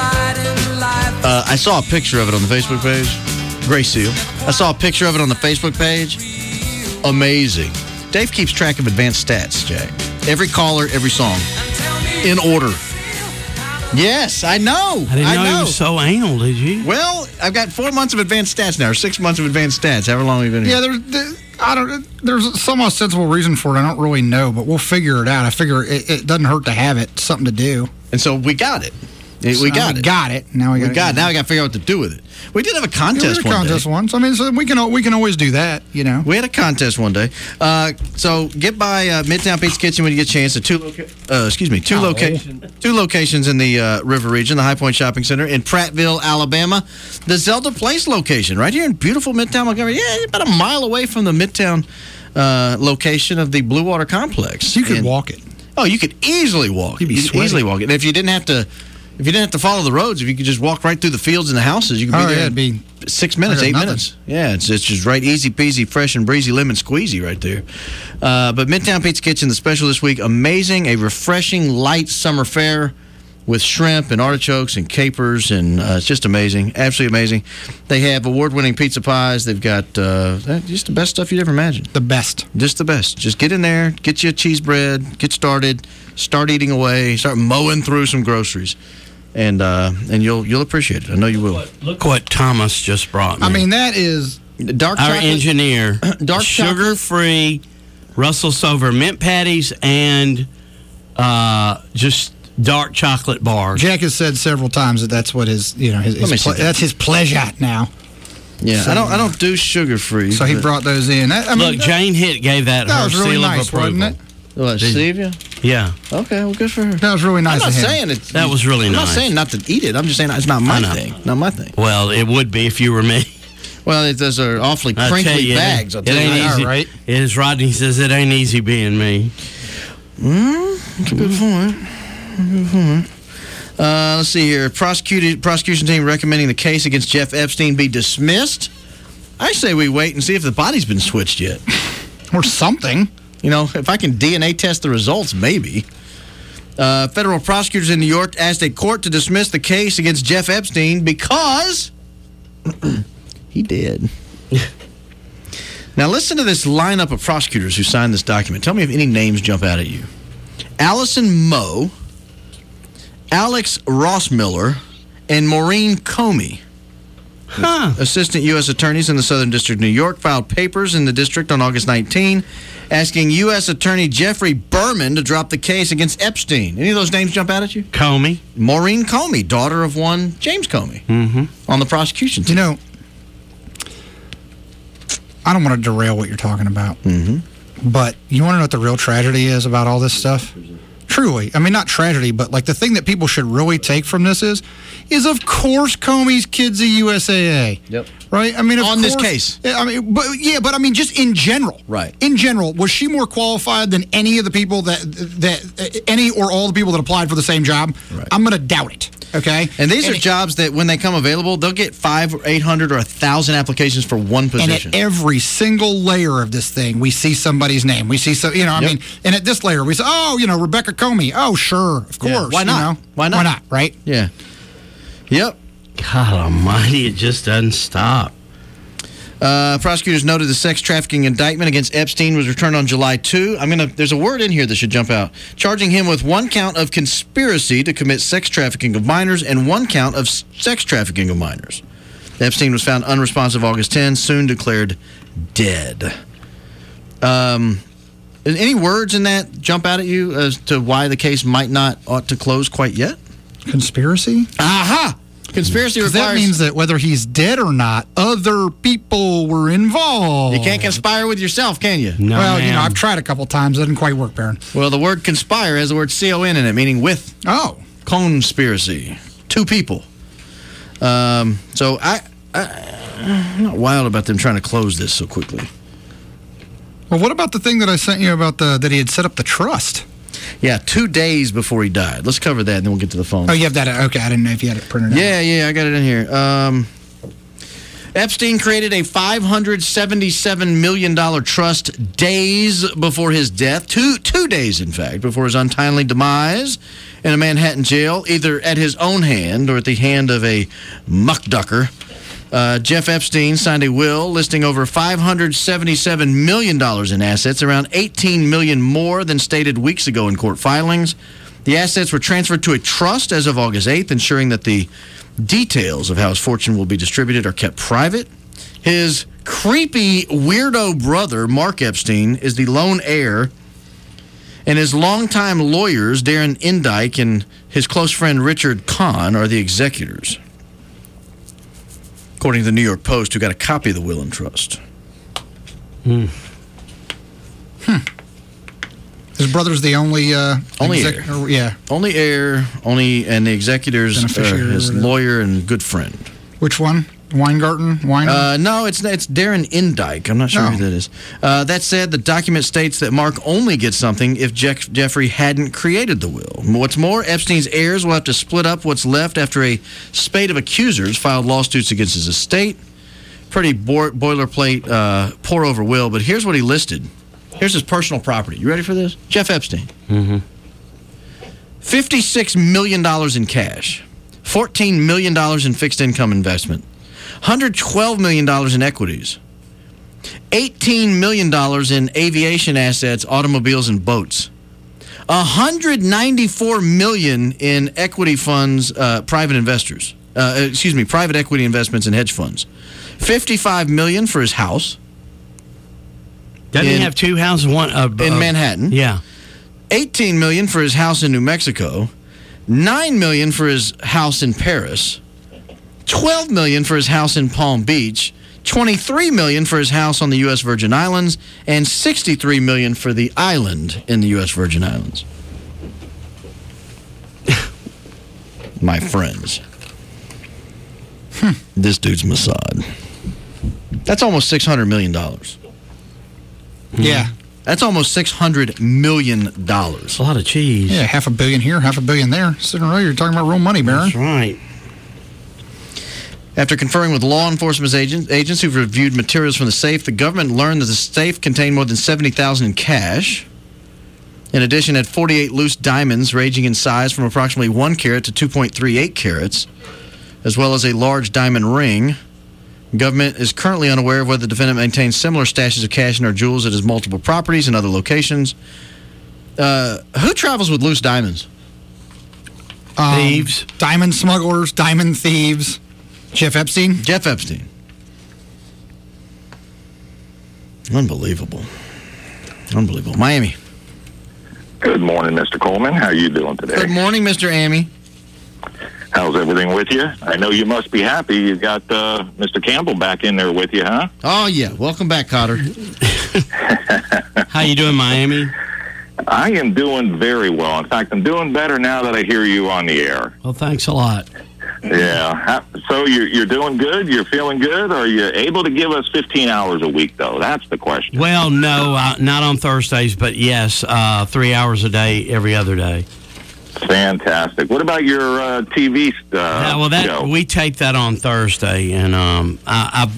O: I saw a picture of it on the Facebook page. Gray Seal. I saw a picture of it on the Facebook page. Amazing. Dave keeps track of advanced stats, Jay. Every caller, every song. In order. Yes, I know.
H: I didn't know you were so anal, did you?
O: Well, I've got 4 months of advanced stats now, or 6 months of advanced stats, however long we've been here.
I: Yeah, there's some ostensible reason for it. I don't really know, but we'll figure it out. I figure it doesn't hurt to have it. It's something to do.
O: And so we got it. We got it.
I: Now we got
O: it. Now we got to figure out what to do with it. We did have a contest one day.
I: once. I mean, so we can always do that, you know.
O: We had a contest one day. So get by Midtown Pizza Kitchen when you get a chance. Two locations in the River region, the High Point Shopping Center in Prattville, Alabama. The Zelda Place location right here in beautiful Midtown Montgomery. Yeah, about a mile away from the Midtown location of the Blue Water Complex.
I: You could walk it.
O: Oh, you could easily walk.
I: You'd be sweaty.
O: Easily walk it. And if you didn't have to follow the roads, if you could just walk right through the fields and the houses, you could be there.
I: It'd be
O: 6 minutes, 8 minutes. Yeah, it's just right, easy peasy, fresh and breezy, lemon squeezy right there. But Midtown Pizza Kitchen, the special this week, amazing, a refreshing, light summer fare with shrimp and artichokes and capers, and it's just amazing, absolutely amazing. They have award-winning pizza pies. They've got just the best stuff you'd ever imagine.
I: The best.
O: Just the best. Just get in there, get you a cheese bread, get started, start eating away, start mowing through some groceries. And you'll appreciate it. I know you will.
H: Look what Thomas just brought me.
I: I mean, that is
O: dark
H: our
O: chocolate.
H: Engineer.
O: Dark
H: sugar-free Russell Stover mint patties and just dark chocolate bars.
I: Jack has said several times that that's what that's his pleasure now.
O: Yeah, so, I don't do sugar-free.
I: So he brought those in.
H: Look, Jane Hitt gave that her
I: was really
H: seal
I: nice,
H: of approval.
I: wasn't it?
O: What, stevia?
H: Yeah.
O: Okay, well, good for her.
I: That was really nice.
O: I'm not saying it's.
H: That was really
O: nice.
H: nice.
O: I'm not saying not to eat it. I'm just saying it's not my thing. Not my thing.
H: Well, it would be if you were me.
O: Well, those are awfully crinkly bags.
H: It ain't easy. Right? As Rodney says, it ain't easy being me.
O: That's a good point. Let's see here. Prosecution team recommending the case against Jeff Epstein be dismissed. I say we wait and see if the body's been switched yet.
I: Or something.
O: You know, if I can DNA test the results, maybe. Federal prosecutors in New York asked a court to dismiss the case against Jeff Epstein because he did. Now, listen to this lineup of prosecutors who signed this document. Tell me if any names jump out at you. Allison Moe, Alex Rossmiller, and Maureen Comey. Assistant U.S. attorneys in the Southern District of New York filed papers in the district on August 19 asking U.S. Attorney Jeffrey Berman to drop the case against Epstein. Any of those names jump out at you?
H: Comey.
O: Maureen Comey, daughter of one James Comey, on the prosecution team.
I: You know, I don't want to derail what you're talking about, but you want to know what the real tragedy is about all this stuff? Truly. I mean, not tragedy, but like the thing that people should really take from this is of course Comey's kid's a USAA.
O: Yep.
I: Right? I mean, of
O: on
I: course,
O: this case.
I: I mean, but I mean, just in general.
O: Right.
I: In general, was she more qualified than any of the people that any or all the people that applied for the same job?
O: Right.
I: I'm going to doubt it. Okay.
O: And these are jobs that when they come available, they'll get 500 or 800 or 1,000 applications for one position.
I: And at every single layer of this thing, we see somebody's name. We see, I mean, and at this layer, we say, Rebecca Comey. Oh, sure, of course.
O: Yeah. Why not?
I: Why not, right?
O: Yeah. Yep.
H: God almighty, it just doesn't stop.
O: Prosecutors noted the sex trafficking indictment against Epstein was returned on July 2. There's a word in here that should jump out. Charging him with one count of conspiracy to commit sex trafficking of minors and one count of sex trafficking of minors. Epstein was found unresponsive August 10, soon declared dead. Any words in that jump out at you as to why the case ought to close quite yet?
I: Conspiracy?
O: Aha! Conspiracy requires...
I: That means that whether he's dead or not, other people were involved.
O: You can't conspire with yourself, can you?
H: No,
I: well, I've tried a couple times. It didn't quite work, Baron.
O: Well, the word conspire has the word C-O-N in it, meaning with.
I: Oh.
O: Conspiracy. Two people. So I'm not wild about them trying to close this so quickly.
I: Well, what about the thing that I sent you about that he had set up the trust?
O: Yeah, 2 days before he died. Let's cover that, and then we'll get to the phone.
I: Oh, you have that? Okay, I didn't know if you had it printed out.
O: Yeah, I got it in here. Epstein created a $577 million trust days before his death. Two days, in fact, before his untimely demise in a Manhattan jail, either at his own hand or at the hand of a muckducker. Jeff Epstein signed a will listing over $577 million in assets, around $18 million more than stated weeks ago in court filings. The assets were transferred to a trust as of August 8th, ensuring that the details of how his fortune will be distributed are kept private. His creepy weirdo brother, Mark Epstein, is the lone heir, and his longtime lawyers, Darren Indyke and his close friend Richard Kahn, are the executors, according to the New York Post, who got a copy of the will and trust.
I: His brother's the only
O: heir.
I: Yeah.
O: Only heir, and the executors, his lawyer and good friend.
I: Which one? Weingarten?
O: No, it's Darren Indyke. I'm not sure who that is. That said, the document states that Mark only gets something if Jeffrey hadn't created the will. What's more, Epstein's heirs will have to split up what's left after a spate of accusers filed lawsuits against his estate. Pretty boilerplate, pour-over will, but here's what he listed. Here's his personal property. You ready for this? Jeff Epstein.
H: Mm-hmm.
O: $56 million in cash. $14 million in fixed income investment. $112 million in equities. $18 million in aviation assets, automobiles, and boats. $194 million in equity funds, private investors. Private equity investments in hedge funds. $55 million for his house.
H: Doesn't he have two houses? One
O: in Manhattan.
H: Yeah.
O: $18 million for his house in New Mexico. $9 million for his house in Paris. $12 million for his house in Palm Beach. $23 million for his house on the U.S. Virgin Islands, and $63 million for the island in the U.S. Virgin Islands. My friends. This dude's Mossad. That's almost $600 million.
I: Yeah.
O: That's almost $600 million.
H: That's a lot of cheese.
I: Yeah, $500 million here, $500 million there. Sitting right, you're talking about real money, Baron.
H: That's right.
O: After conferring with law enforcement agents who've reviewed materials from the safe, the government learned that the safe contained more than $70,000 in cash. In addition, it had 48 loose diamonds ranging in size from approximately 1 carat to 2.38 carats, as well as a large diamond ring. The government is currently unaware of whether the defendant maintains similar stashes of cash and or jewels at his multiple properties and other locations. Who travels with loose diamonds?
H: Thieves.
I: Diamond smugglers, diamond thieves. Jeff Epstein?
O: Jeff Epstein. Unbelievable. Miami.
D: Good morning, Mr. Coleman. How are you doing today?
O: Good morning, Mr. Amy.
D: How's everything with you? I know you must be happy you got Mr. Campbell back in there with you, huh?
O: Oh, yeah. Welcome back, Cotter.
H: How you doing, Miami?
D: I am doing very well. In fact, I'm doing better now that I hear you on the air.
H: Well, thanks a lot.
D: Yeah. So you're doing good? You're feeling good? Are you able to give us 15 hours a week, though? That's the question.
H: Well, no, not on Thursdays, but yes, 3 hours a day, every other day.
D: Fantastic. What about your TV
H: Yeah, well,
D: show?
H: we tape that on Thursday, and I've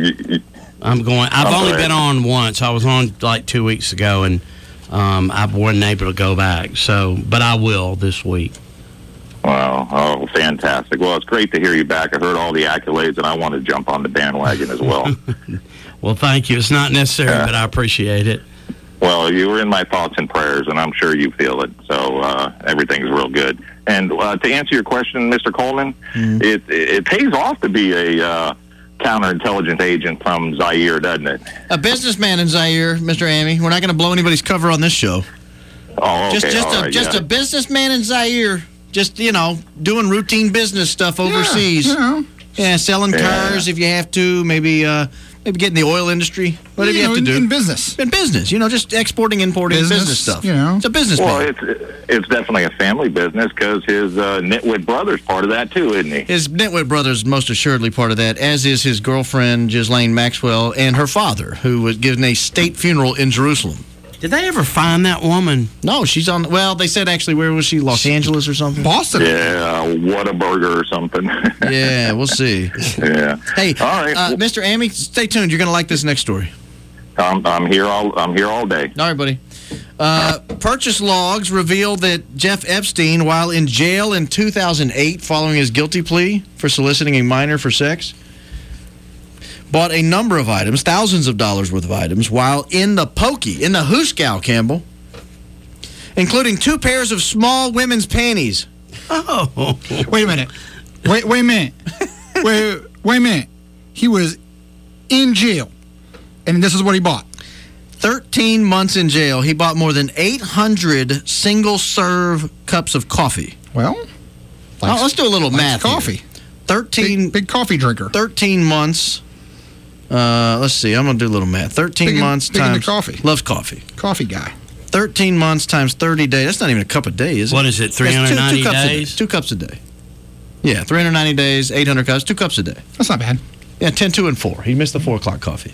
H: only been on once. I was on like 2 weeks ago, and I wasn't able to go back. So, but I will this week.
D: Wow. Oh, fantastic. Well, it's great to hear you back. I heard all the accolades, and I want to jump on the bandwagon as well.
H: Well, thank you. It's not necessary, but I appreciate it.
D: Well, you were in my thoughts and prayers, and I'm sure you feel it. So everything's real good. And to answer your question, Mr. Coleman, it pays off to be a counterintelligence agent from Zaire, doesn't it?
O: A businessman in Zaire, Mr. Amy. We're not going to blow anybody's cover on this show.
D: Oh, okay.
O: Just a businessman in Zaire. Just, doing routine business stuff overseas. Yeah, selling cars if you have to. Maybe get in the oil industry. Whatever you have to do.
I: In business.
O: In business. Just exporting, importing business stuff. It's a business.
D: Well, it's definitely a family business because his nitwit brother's part of that too, isn't he?
O: His nitwit brother's most assuredly part of that, as is his girlfriend, Ghislaine Maxwell, and her father, who was given a state funeral in Jerusalem.
H: Did they ever find that woman?
O: No, she's on. Well, they said actually, where was she? Los Angeles or something?
I: Boston.
D: Yeah, Whataburger or something.
O: Yeah, we'll see.
D: Yeah.
O: Hey,
D: all right,
O: Mr. Amy, stay tuned. You're going to like this next story.
D: I'm here all day.
O: All right, buddy. Purchase logs reveal that Jeff Epstein, while in jail in 2008 following his guilty plea for soliciting a minor for sex, bought a number of items, thousands of dollars worth of items, while in the Hooskow, Campbell, including 2 pairs of small women's panties.
H: Oh.
I: Wait a minute. Wait a minute. Wait a minute. He was in jail, and this is what he bought.
O: 13 months in jail. He bought more than 800 single-serve cups of coffee.
I: Well,
O: let's do a little math.
I: Coffee.
O: Here. 13
I: big coffee drinker.
O: 13 months. Let's see. I'm going to do a little math. 13 months times...
I: coffee.
O: Loves coffee.
I: Coffee guy.
O: 13 months times 30 days. That's not even a cup a day, is it?
H: What is it, 390 days?
O: 2 cups a day. Yeah, 390 days, 800 cups, 2 cups a day.
I: That's not bad.
O: Yeah, 10, 2, and 4. He missed the 4 o'clock coffee.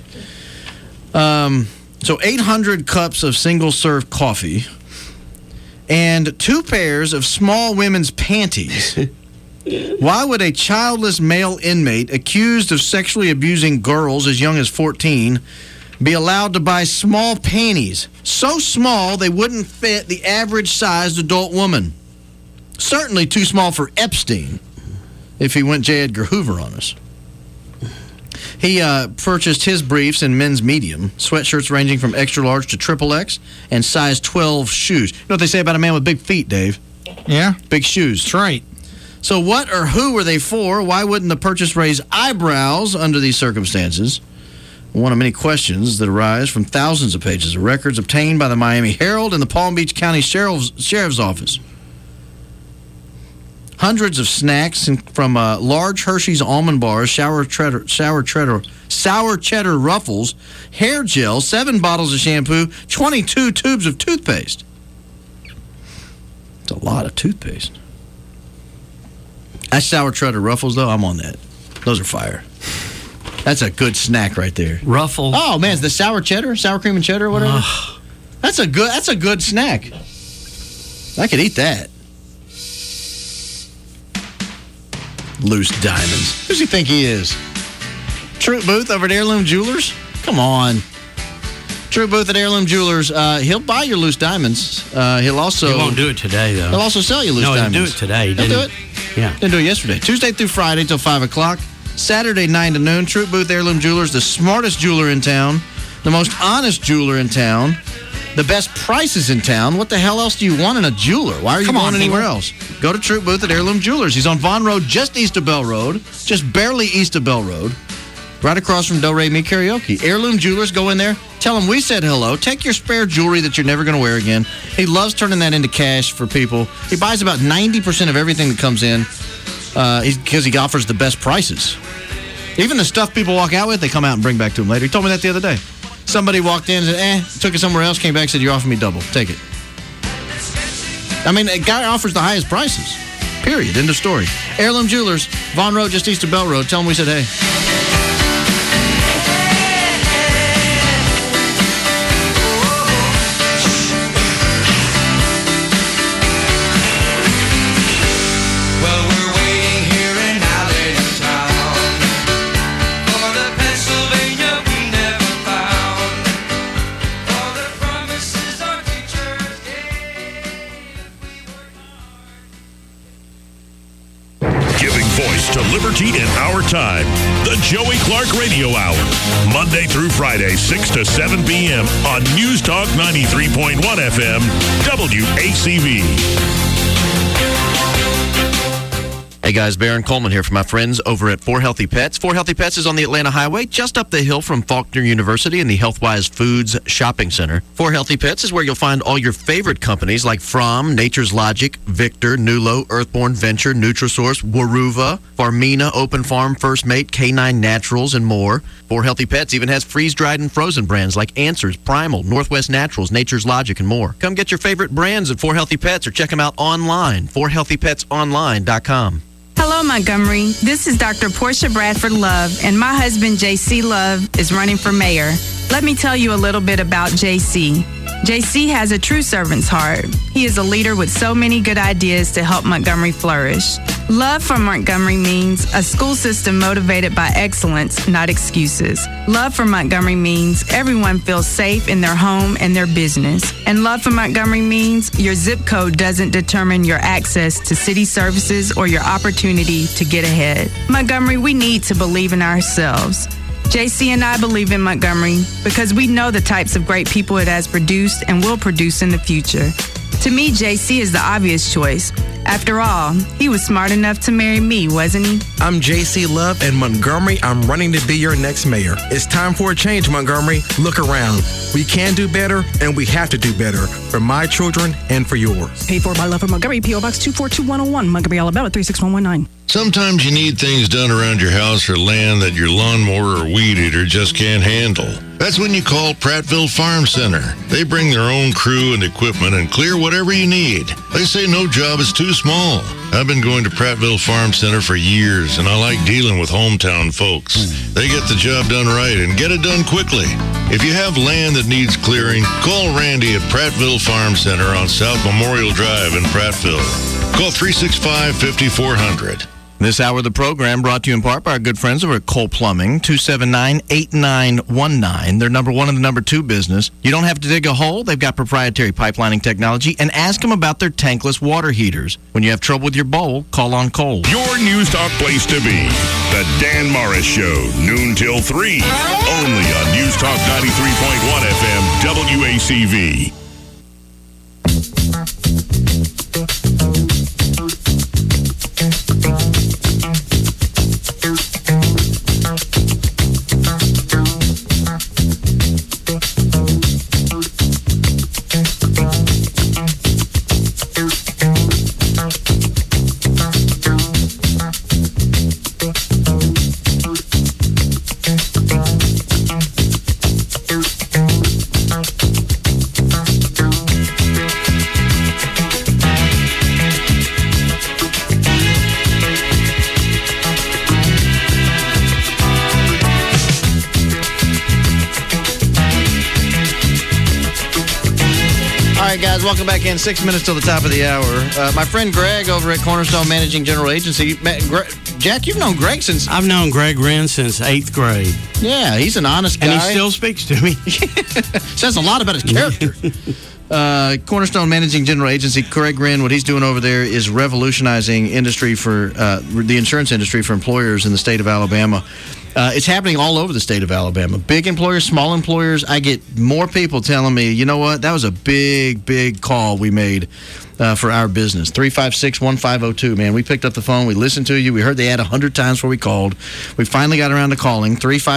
O: So 800 cups of single-serve coffee and 2 pairs of small women's panties. Why would a childless male inmate accused of sexually abusing girls as young as 14 be allowed to buy small panties? So small they wouldn't fit the average-sized adult woman. Certainly too small for Epstein, if he went J. Edgar Hoover on us. He purchased his briefs in men's medium, sweatshirts ranging from extra large to XXX, and size 12 shoes. You know what they say about a man with big feet, Dave?
I: Yeah?
O: Big shoes.
I: That's right.
O: So what or who were they for? Why wouldn't the purchase raise eyebrows under these circumstances? One of many questions that arise from thousands of pages of records obtained by the Miami Herald and the Palm Beach County Sheriff's Office. Hundreds of snacks from large Hershey's almond bars, sour cheddar Ruffles, hair gel, 7 bottles of shampoo, 22 tubes of toothpaste. It's a lot of toothpaste. That sour cheddar Ruffles, though, I'm on that. Those are fire. That's a good snack right there.
H: Ruffles.
O: Oh man, it's the sour cream and cheddar, or whatever. That's a good snack. I could eat that. Loose diamonds. Who's he think he is? Troop Booth over at Heirloom Jewelers? Come on. Troop Booth at Heirloom Jewelers. He'll buy your loose diamonds. He'll also...
H: He won't do it today, though.
O: He'll also sell you loose diamonds.
H: No, he'll do it today.
O: He'll do it?
H: Yeah.
O: Didn't do it yesterday. Tuesday through Friday till 5 o'clock. Saturday 9 to noon. Troop Booth Heirloom Jewelers, the smartest jeweler in town, the most honest jeweler in town, the best prices in town. What the hell else do you want in a jeweler? Why are you going anywhere else? Go to Troop Booth at Heirloom Jewelers. He's on Vaughn Road, just east of Bell Road, just barely east of Bell Road, right across from Do Re Mi Karaoke. Heirloom Jewelers, go in there, tell him we said hello. Take your spare jewelry that you're never going to wear again. He loves turning that into cash for people. He buys about 90% of everything that comes in because he offers the best prices. Even the stuff people walk out with, they come out and bring back to him later. He told me that the other day. Somebody walked in and said, took it somewhere else, came back, said, you're offering me double. Take it. I mean, a guy offers the highest prices. Period. End of story. Heirloom Jewelers, Vaughn Road, just east of Bell Road. Tell them we said, hey.
G: voice to liberty in our time. The Joey Clark Radio Hour. Monday through Friday, 6 to 7 p.m. on News Talk 93.1 FM, WACV.
F: Hey guys, Baron Coleman here for my friends over at 4 Healthy Pets. 4 Healthy Pets is on the Atlanta Highway, just up the hill from Faulkner University in the Healthwise Foods Shopping Center. 4 Healthy Pets is where you'll find all your favorite companies like Fromm, Nature's Logic, Victor, Nulo, Earthborn Venture, Nutrisource, Waruva, Farmina, Open Farm, First Mate, K9 Naturals, and more. 4 Healthy Pets even has freeze-dried and frozen brands like Answers, Primal, Northwest Naturals, Nature's Logic, and more. Come get your favorite brands at 4 Healthy Pets or check them out online, 4healthypetsonline.com.
E: Hello, Montgomery. This is Dr. Portia Bradford Love, and my husband, J.C. Love, is running for mayor. Let me tell you a little bit about J.C. J.C. has a true servant's heart. He is a leader with so many good ideas to help Montgomery flourish. Love for Montgomery means a school system motivated by excellence, not excuses. Love for Montgomery means everyone feels safe in their home and their business. And love for Montgomery means your zip code doesn't determine your access to city services or your opportunity to get ahead. Montgomery, we need to believe in ourselves. JC and I believe in Montgomery because we know the types of great people it has produced and will produce in the future. To me, JC is the obvious choice. After all, he was smart enough to marry me, wasn't he?
J: I'm JC Love, and Montgomery, I'm running to be your next mayor. It's time for a change, Montgomery. Look around. We can do better, and we have to do better for my children and for yours.
W: Paid for by Love for Montgomery, P.O. Box 242-101, Montgomery, Alabama, 36119.
T: Sometimes you need things done around your house or land that your lawnmower or weed eater just can't handle. That's when you call Prattville Farm Center. They bring their own crew and equipment and clear whatever you need. They say no job is too small. I've been going to Prattville Farm Center for years, and I like dealing with hometown folks. They get the job done right and get it done quickly. If you have land that needs clearing, call Randy at Prattville Farm Center on South Memorial Drive in Prattville. Call 365-5400.
F: This hour of the program brought to you in part by our good friends over at Cole Plumbing, 279-8919. They're number one in the number two business. You don't have to dig a hole. They've got proprietary pipelining technology. And ask them about their tankless water heaters. When you have trouble with your bowl, call on Cole.
G: Your News Talk place to be. The Dan Morris Show, noon till 3. Only on News Talk 93.1 FM, WACV.
O: Guys, welcome back in. 6 minutes till the top of the hour. My friend Greg over at Cornerstone Managing General Agency. Jack, you've known Greg since...
H: I've known Greg Wren since 8th grade.
O: Yeah, he's an honest guy.
H: And he still speaks to me.
O: Says a lot about his character. Cornerstone Managing General Agency, Greg Wren, what he's doing over there is revolutionizing industry for the insurance industry for employers in the state of Alabama. It's happening all over the state of Alabama. Big employers, small employers. I get more people telling me, you know what, that was a big, big call we made for our business. 356-1502, man. We picked up the phone. We listened to you. We heard the ad 100 times before we called. We finally got around to calling.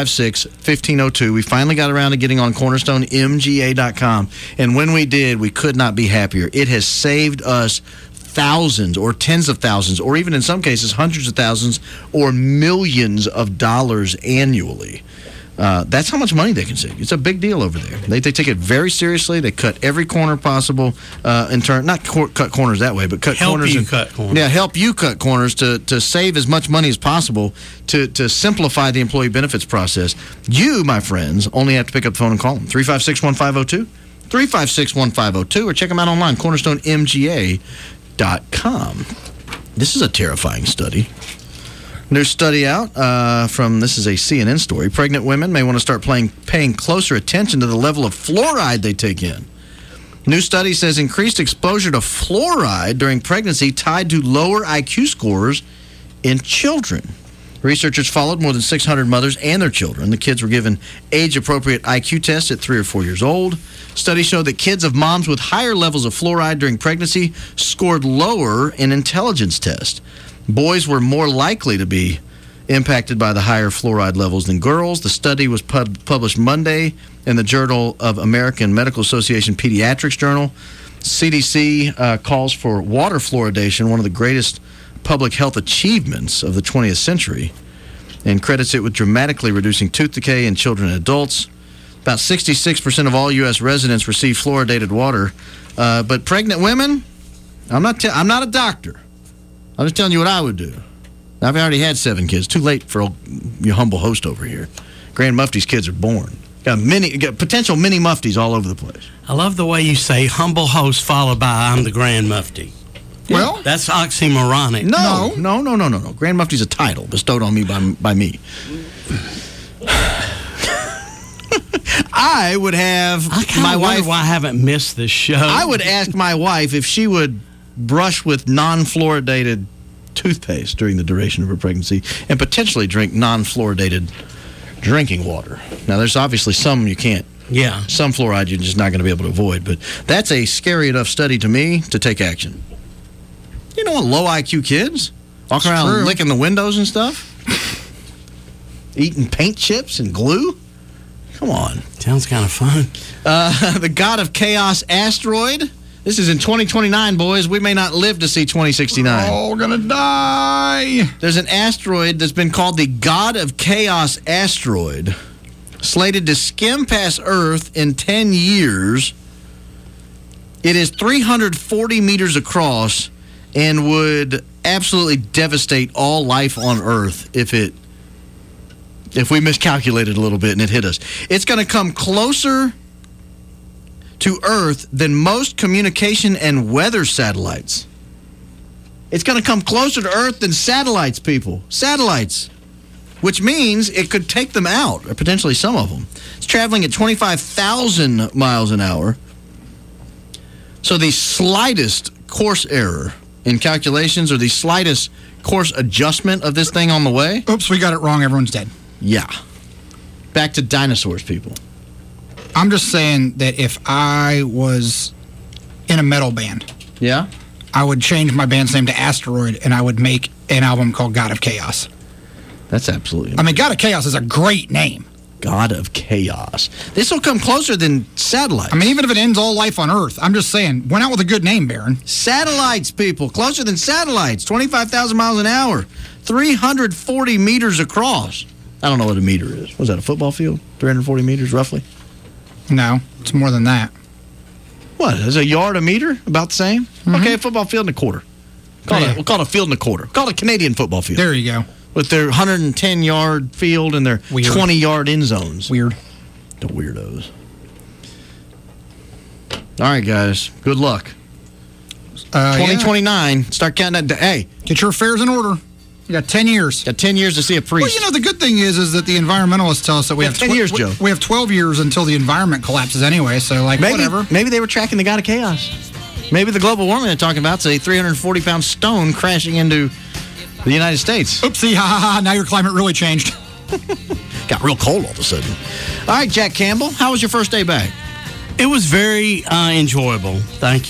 O: 356-1502. We finally got around to getting on CornerstoneMGA.com. And when we did, we could not be happier. It has saved us thousands or tens of thousands or even in some cases hundreds of thousands or millions of dollars annually. That's how much money they can save. It's a big deal over there. They take it very seriously. They cut every corner possible in turn. Not cut corners that way, but cut corners.
H: Cut corners.
O: Yeah, help you cut corners to save as much money as possible to simplify the employee benefits process. You, my friends, only have to pick up the phone and call them. 356-1502. 356-1502 or check them out online, CornerstoneMGA.com. This is a terrifying study. New study out from, this is a CNN story. Pregnant women may want to start paying closer attention to the level of fluoride they take in. New study says increased exposure to fluoride during pregnancy tied to lower IQ scores in children. Researchers followed more than 600 mothers and their children. The kids were given age-appropriate IQ tests at 3 or 4 years old. Studies showed that kids of moms with higher levels of fluoride during pregnancy scored lower in intelligence tests. Boys were more likely to be impacted by the higher fluoride levels than girls. The study was published Monday in the Journal of American Medical Association Pediatrics Journal. CDC calls for water fluoridation one of the greatest public health achievements of the 20th century and credits it with dramatically reducing tooth decay in children and adults. About 66% of all U.S. residents receive fluoridated water. But pregnant women, I'm not a doctor. I'm just telling you what I would do. I've already had 7 kids. Too late for your humble host over here. Grand Mufti's kids are born. Got potential mini Muftis all over the place.
H: I love the way you say humble host followed by I'm the Grand Mufti.
I: Well,
H: that's oxymoronic.
O: No. Grand Mufti's a title bestowed on me by me. I would have my wife.
H: Why I haven't missed this show.
O: I would ask my wife if she would brush with non-fluoridated toothpaste during the duration of her pregnancy and potentially drink non-fluoridated drinking water. Now, there's obviously some you can't.
H: Yeah.
O: Some fluoride you're just not going to be able to avoid, but that's a scary enough study to me to take action. You know what, low IQ kids walking around licking the windows and stuff, eating paint chips and glue. Come on,
H: sounds kind of fun.
O: The God of Chaos asteroid. This is in 2029, boys. We may not live to see 2069.
I: We're all gonna die.
O: There's an asteroid that's been called the God of Chaos asteroid, slated to skim past Earth in 10 years. It is 340 meters across and would absolutely devastate all life on Earth if we miscalculated a little bit and it hit us. It's going to come closer to Earth than most communication and weather satellites. It's going to come closer to Earth than satellites, people. Satellites. Which means it could take them out, or potentially some of them. It's traveling at 25,000 miles an hour. So the slightest course error in calculations or the slightest course adjustment of this thing on the way.
I: Oops, we got it wrong. Everyone's dead.
O: Yeah. Back to dinosaurs, people.
I: I'm just saying that if I was in a metal band,
O: yeah,
I: I would change my band's name to Asteroid and I would make an album called God of Chaos.
O: That's absolutely amazing.
I: I mean, God of Chaos is a great name.
O: God of Chaos. This will come closer than satellites.
I: I mean, even if it ends all life on Earth, I'm just saying, went out with a good name, Baron.
O: Satellites, people. Closer than satellites. 25,000 miles an hour. 340 meters across. I don't know what a meter is. Was that a football field? 340 meters, roughly?
I: No, it's more than that.
O: What? Is a yard a meter? About the same? Mm-hmm. Okay, a football field and a quarter. We'll call it a field and a quarter. Call it a Canadian football field.
I: There you go.
O: With their 110-yard field and their 20-yard end zones.
I: Weird.
O: The weirdos. All right, guys. Good luck. 2029. Yeah. Start counting that. Hey.
I: Get your affairs in order. You got 10 years.
O: Got 10 years to see a priest.
I: Well, you know, the good thing is that the environmentalists tell us that we have
O: 10 years, Joe.
I: We have 12 years until the environment collapses anyway, so, whatever.
O: Maybe they were tracking the God of Chaos. Maybe the global warming they're talking about is a 340-pound stone crashing into the United States.
I: Oopsie, ha. Now your climate really changed.
O: Got real cold all of a sudden. All right, Jack Campbell, how was your first day back?
H: It was very enjoyable. Thank you.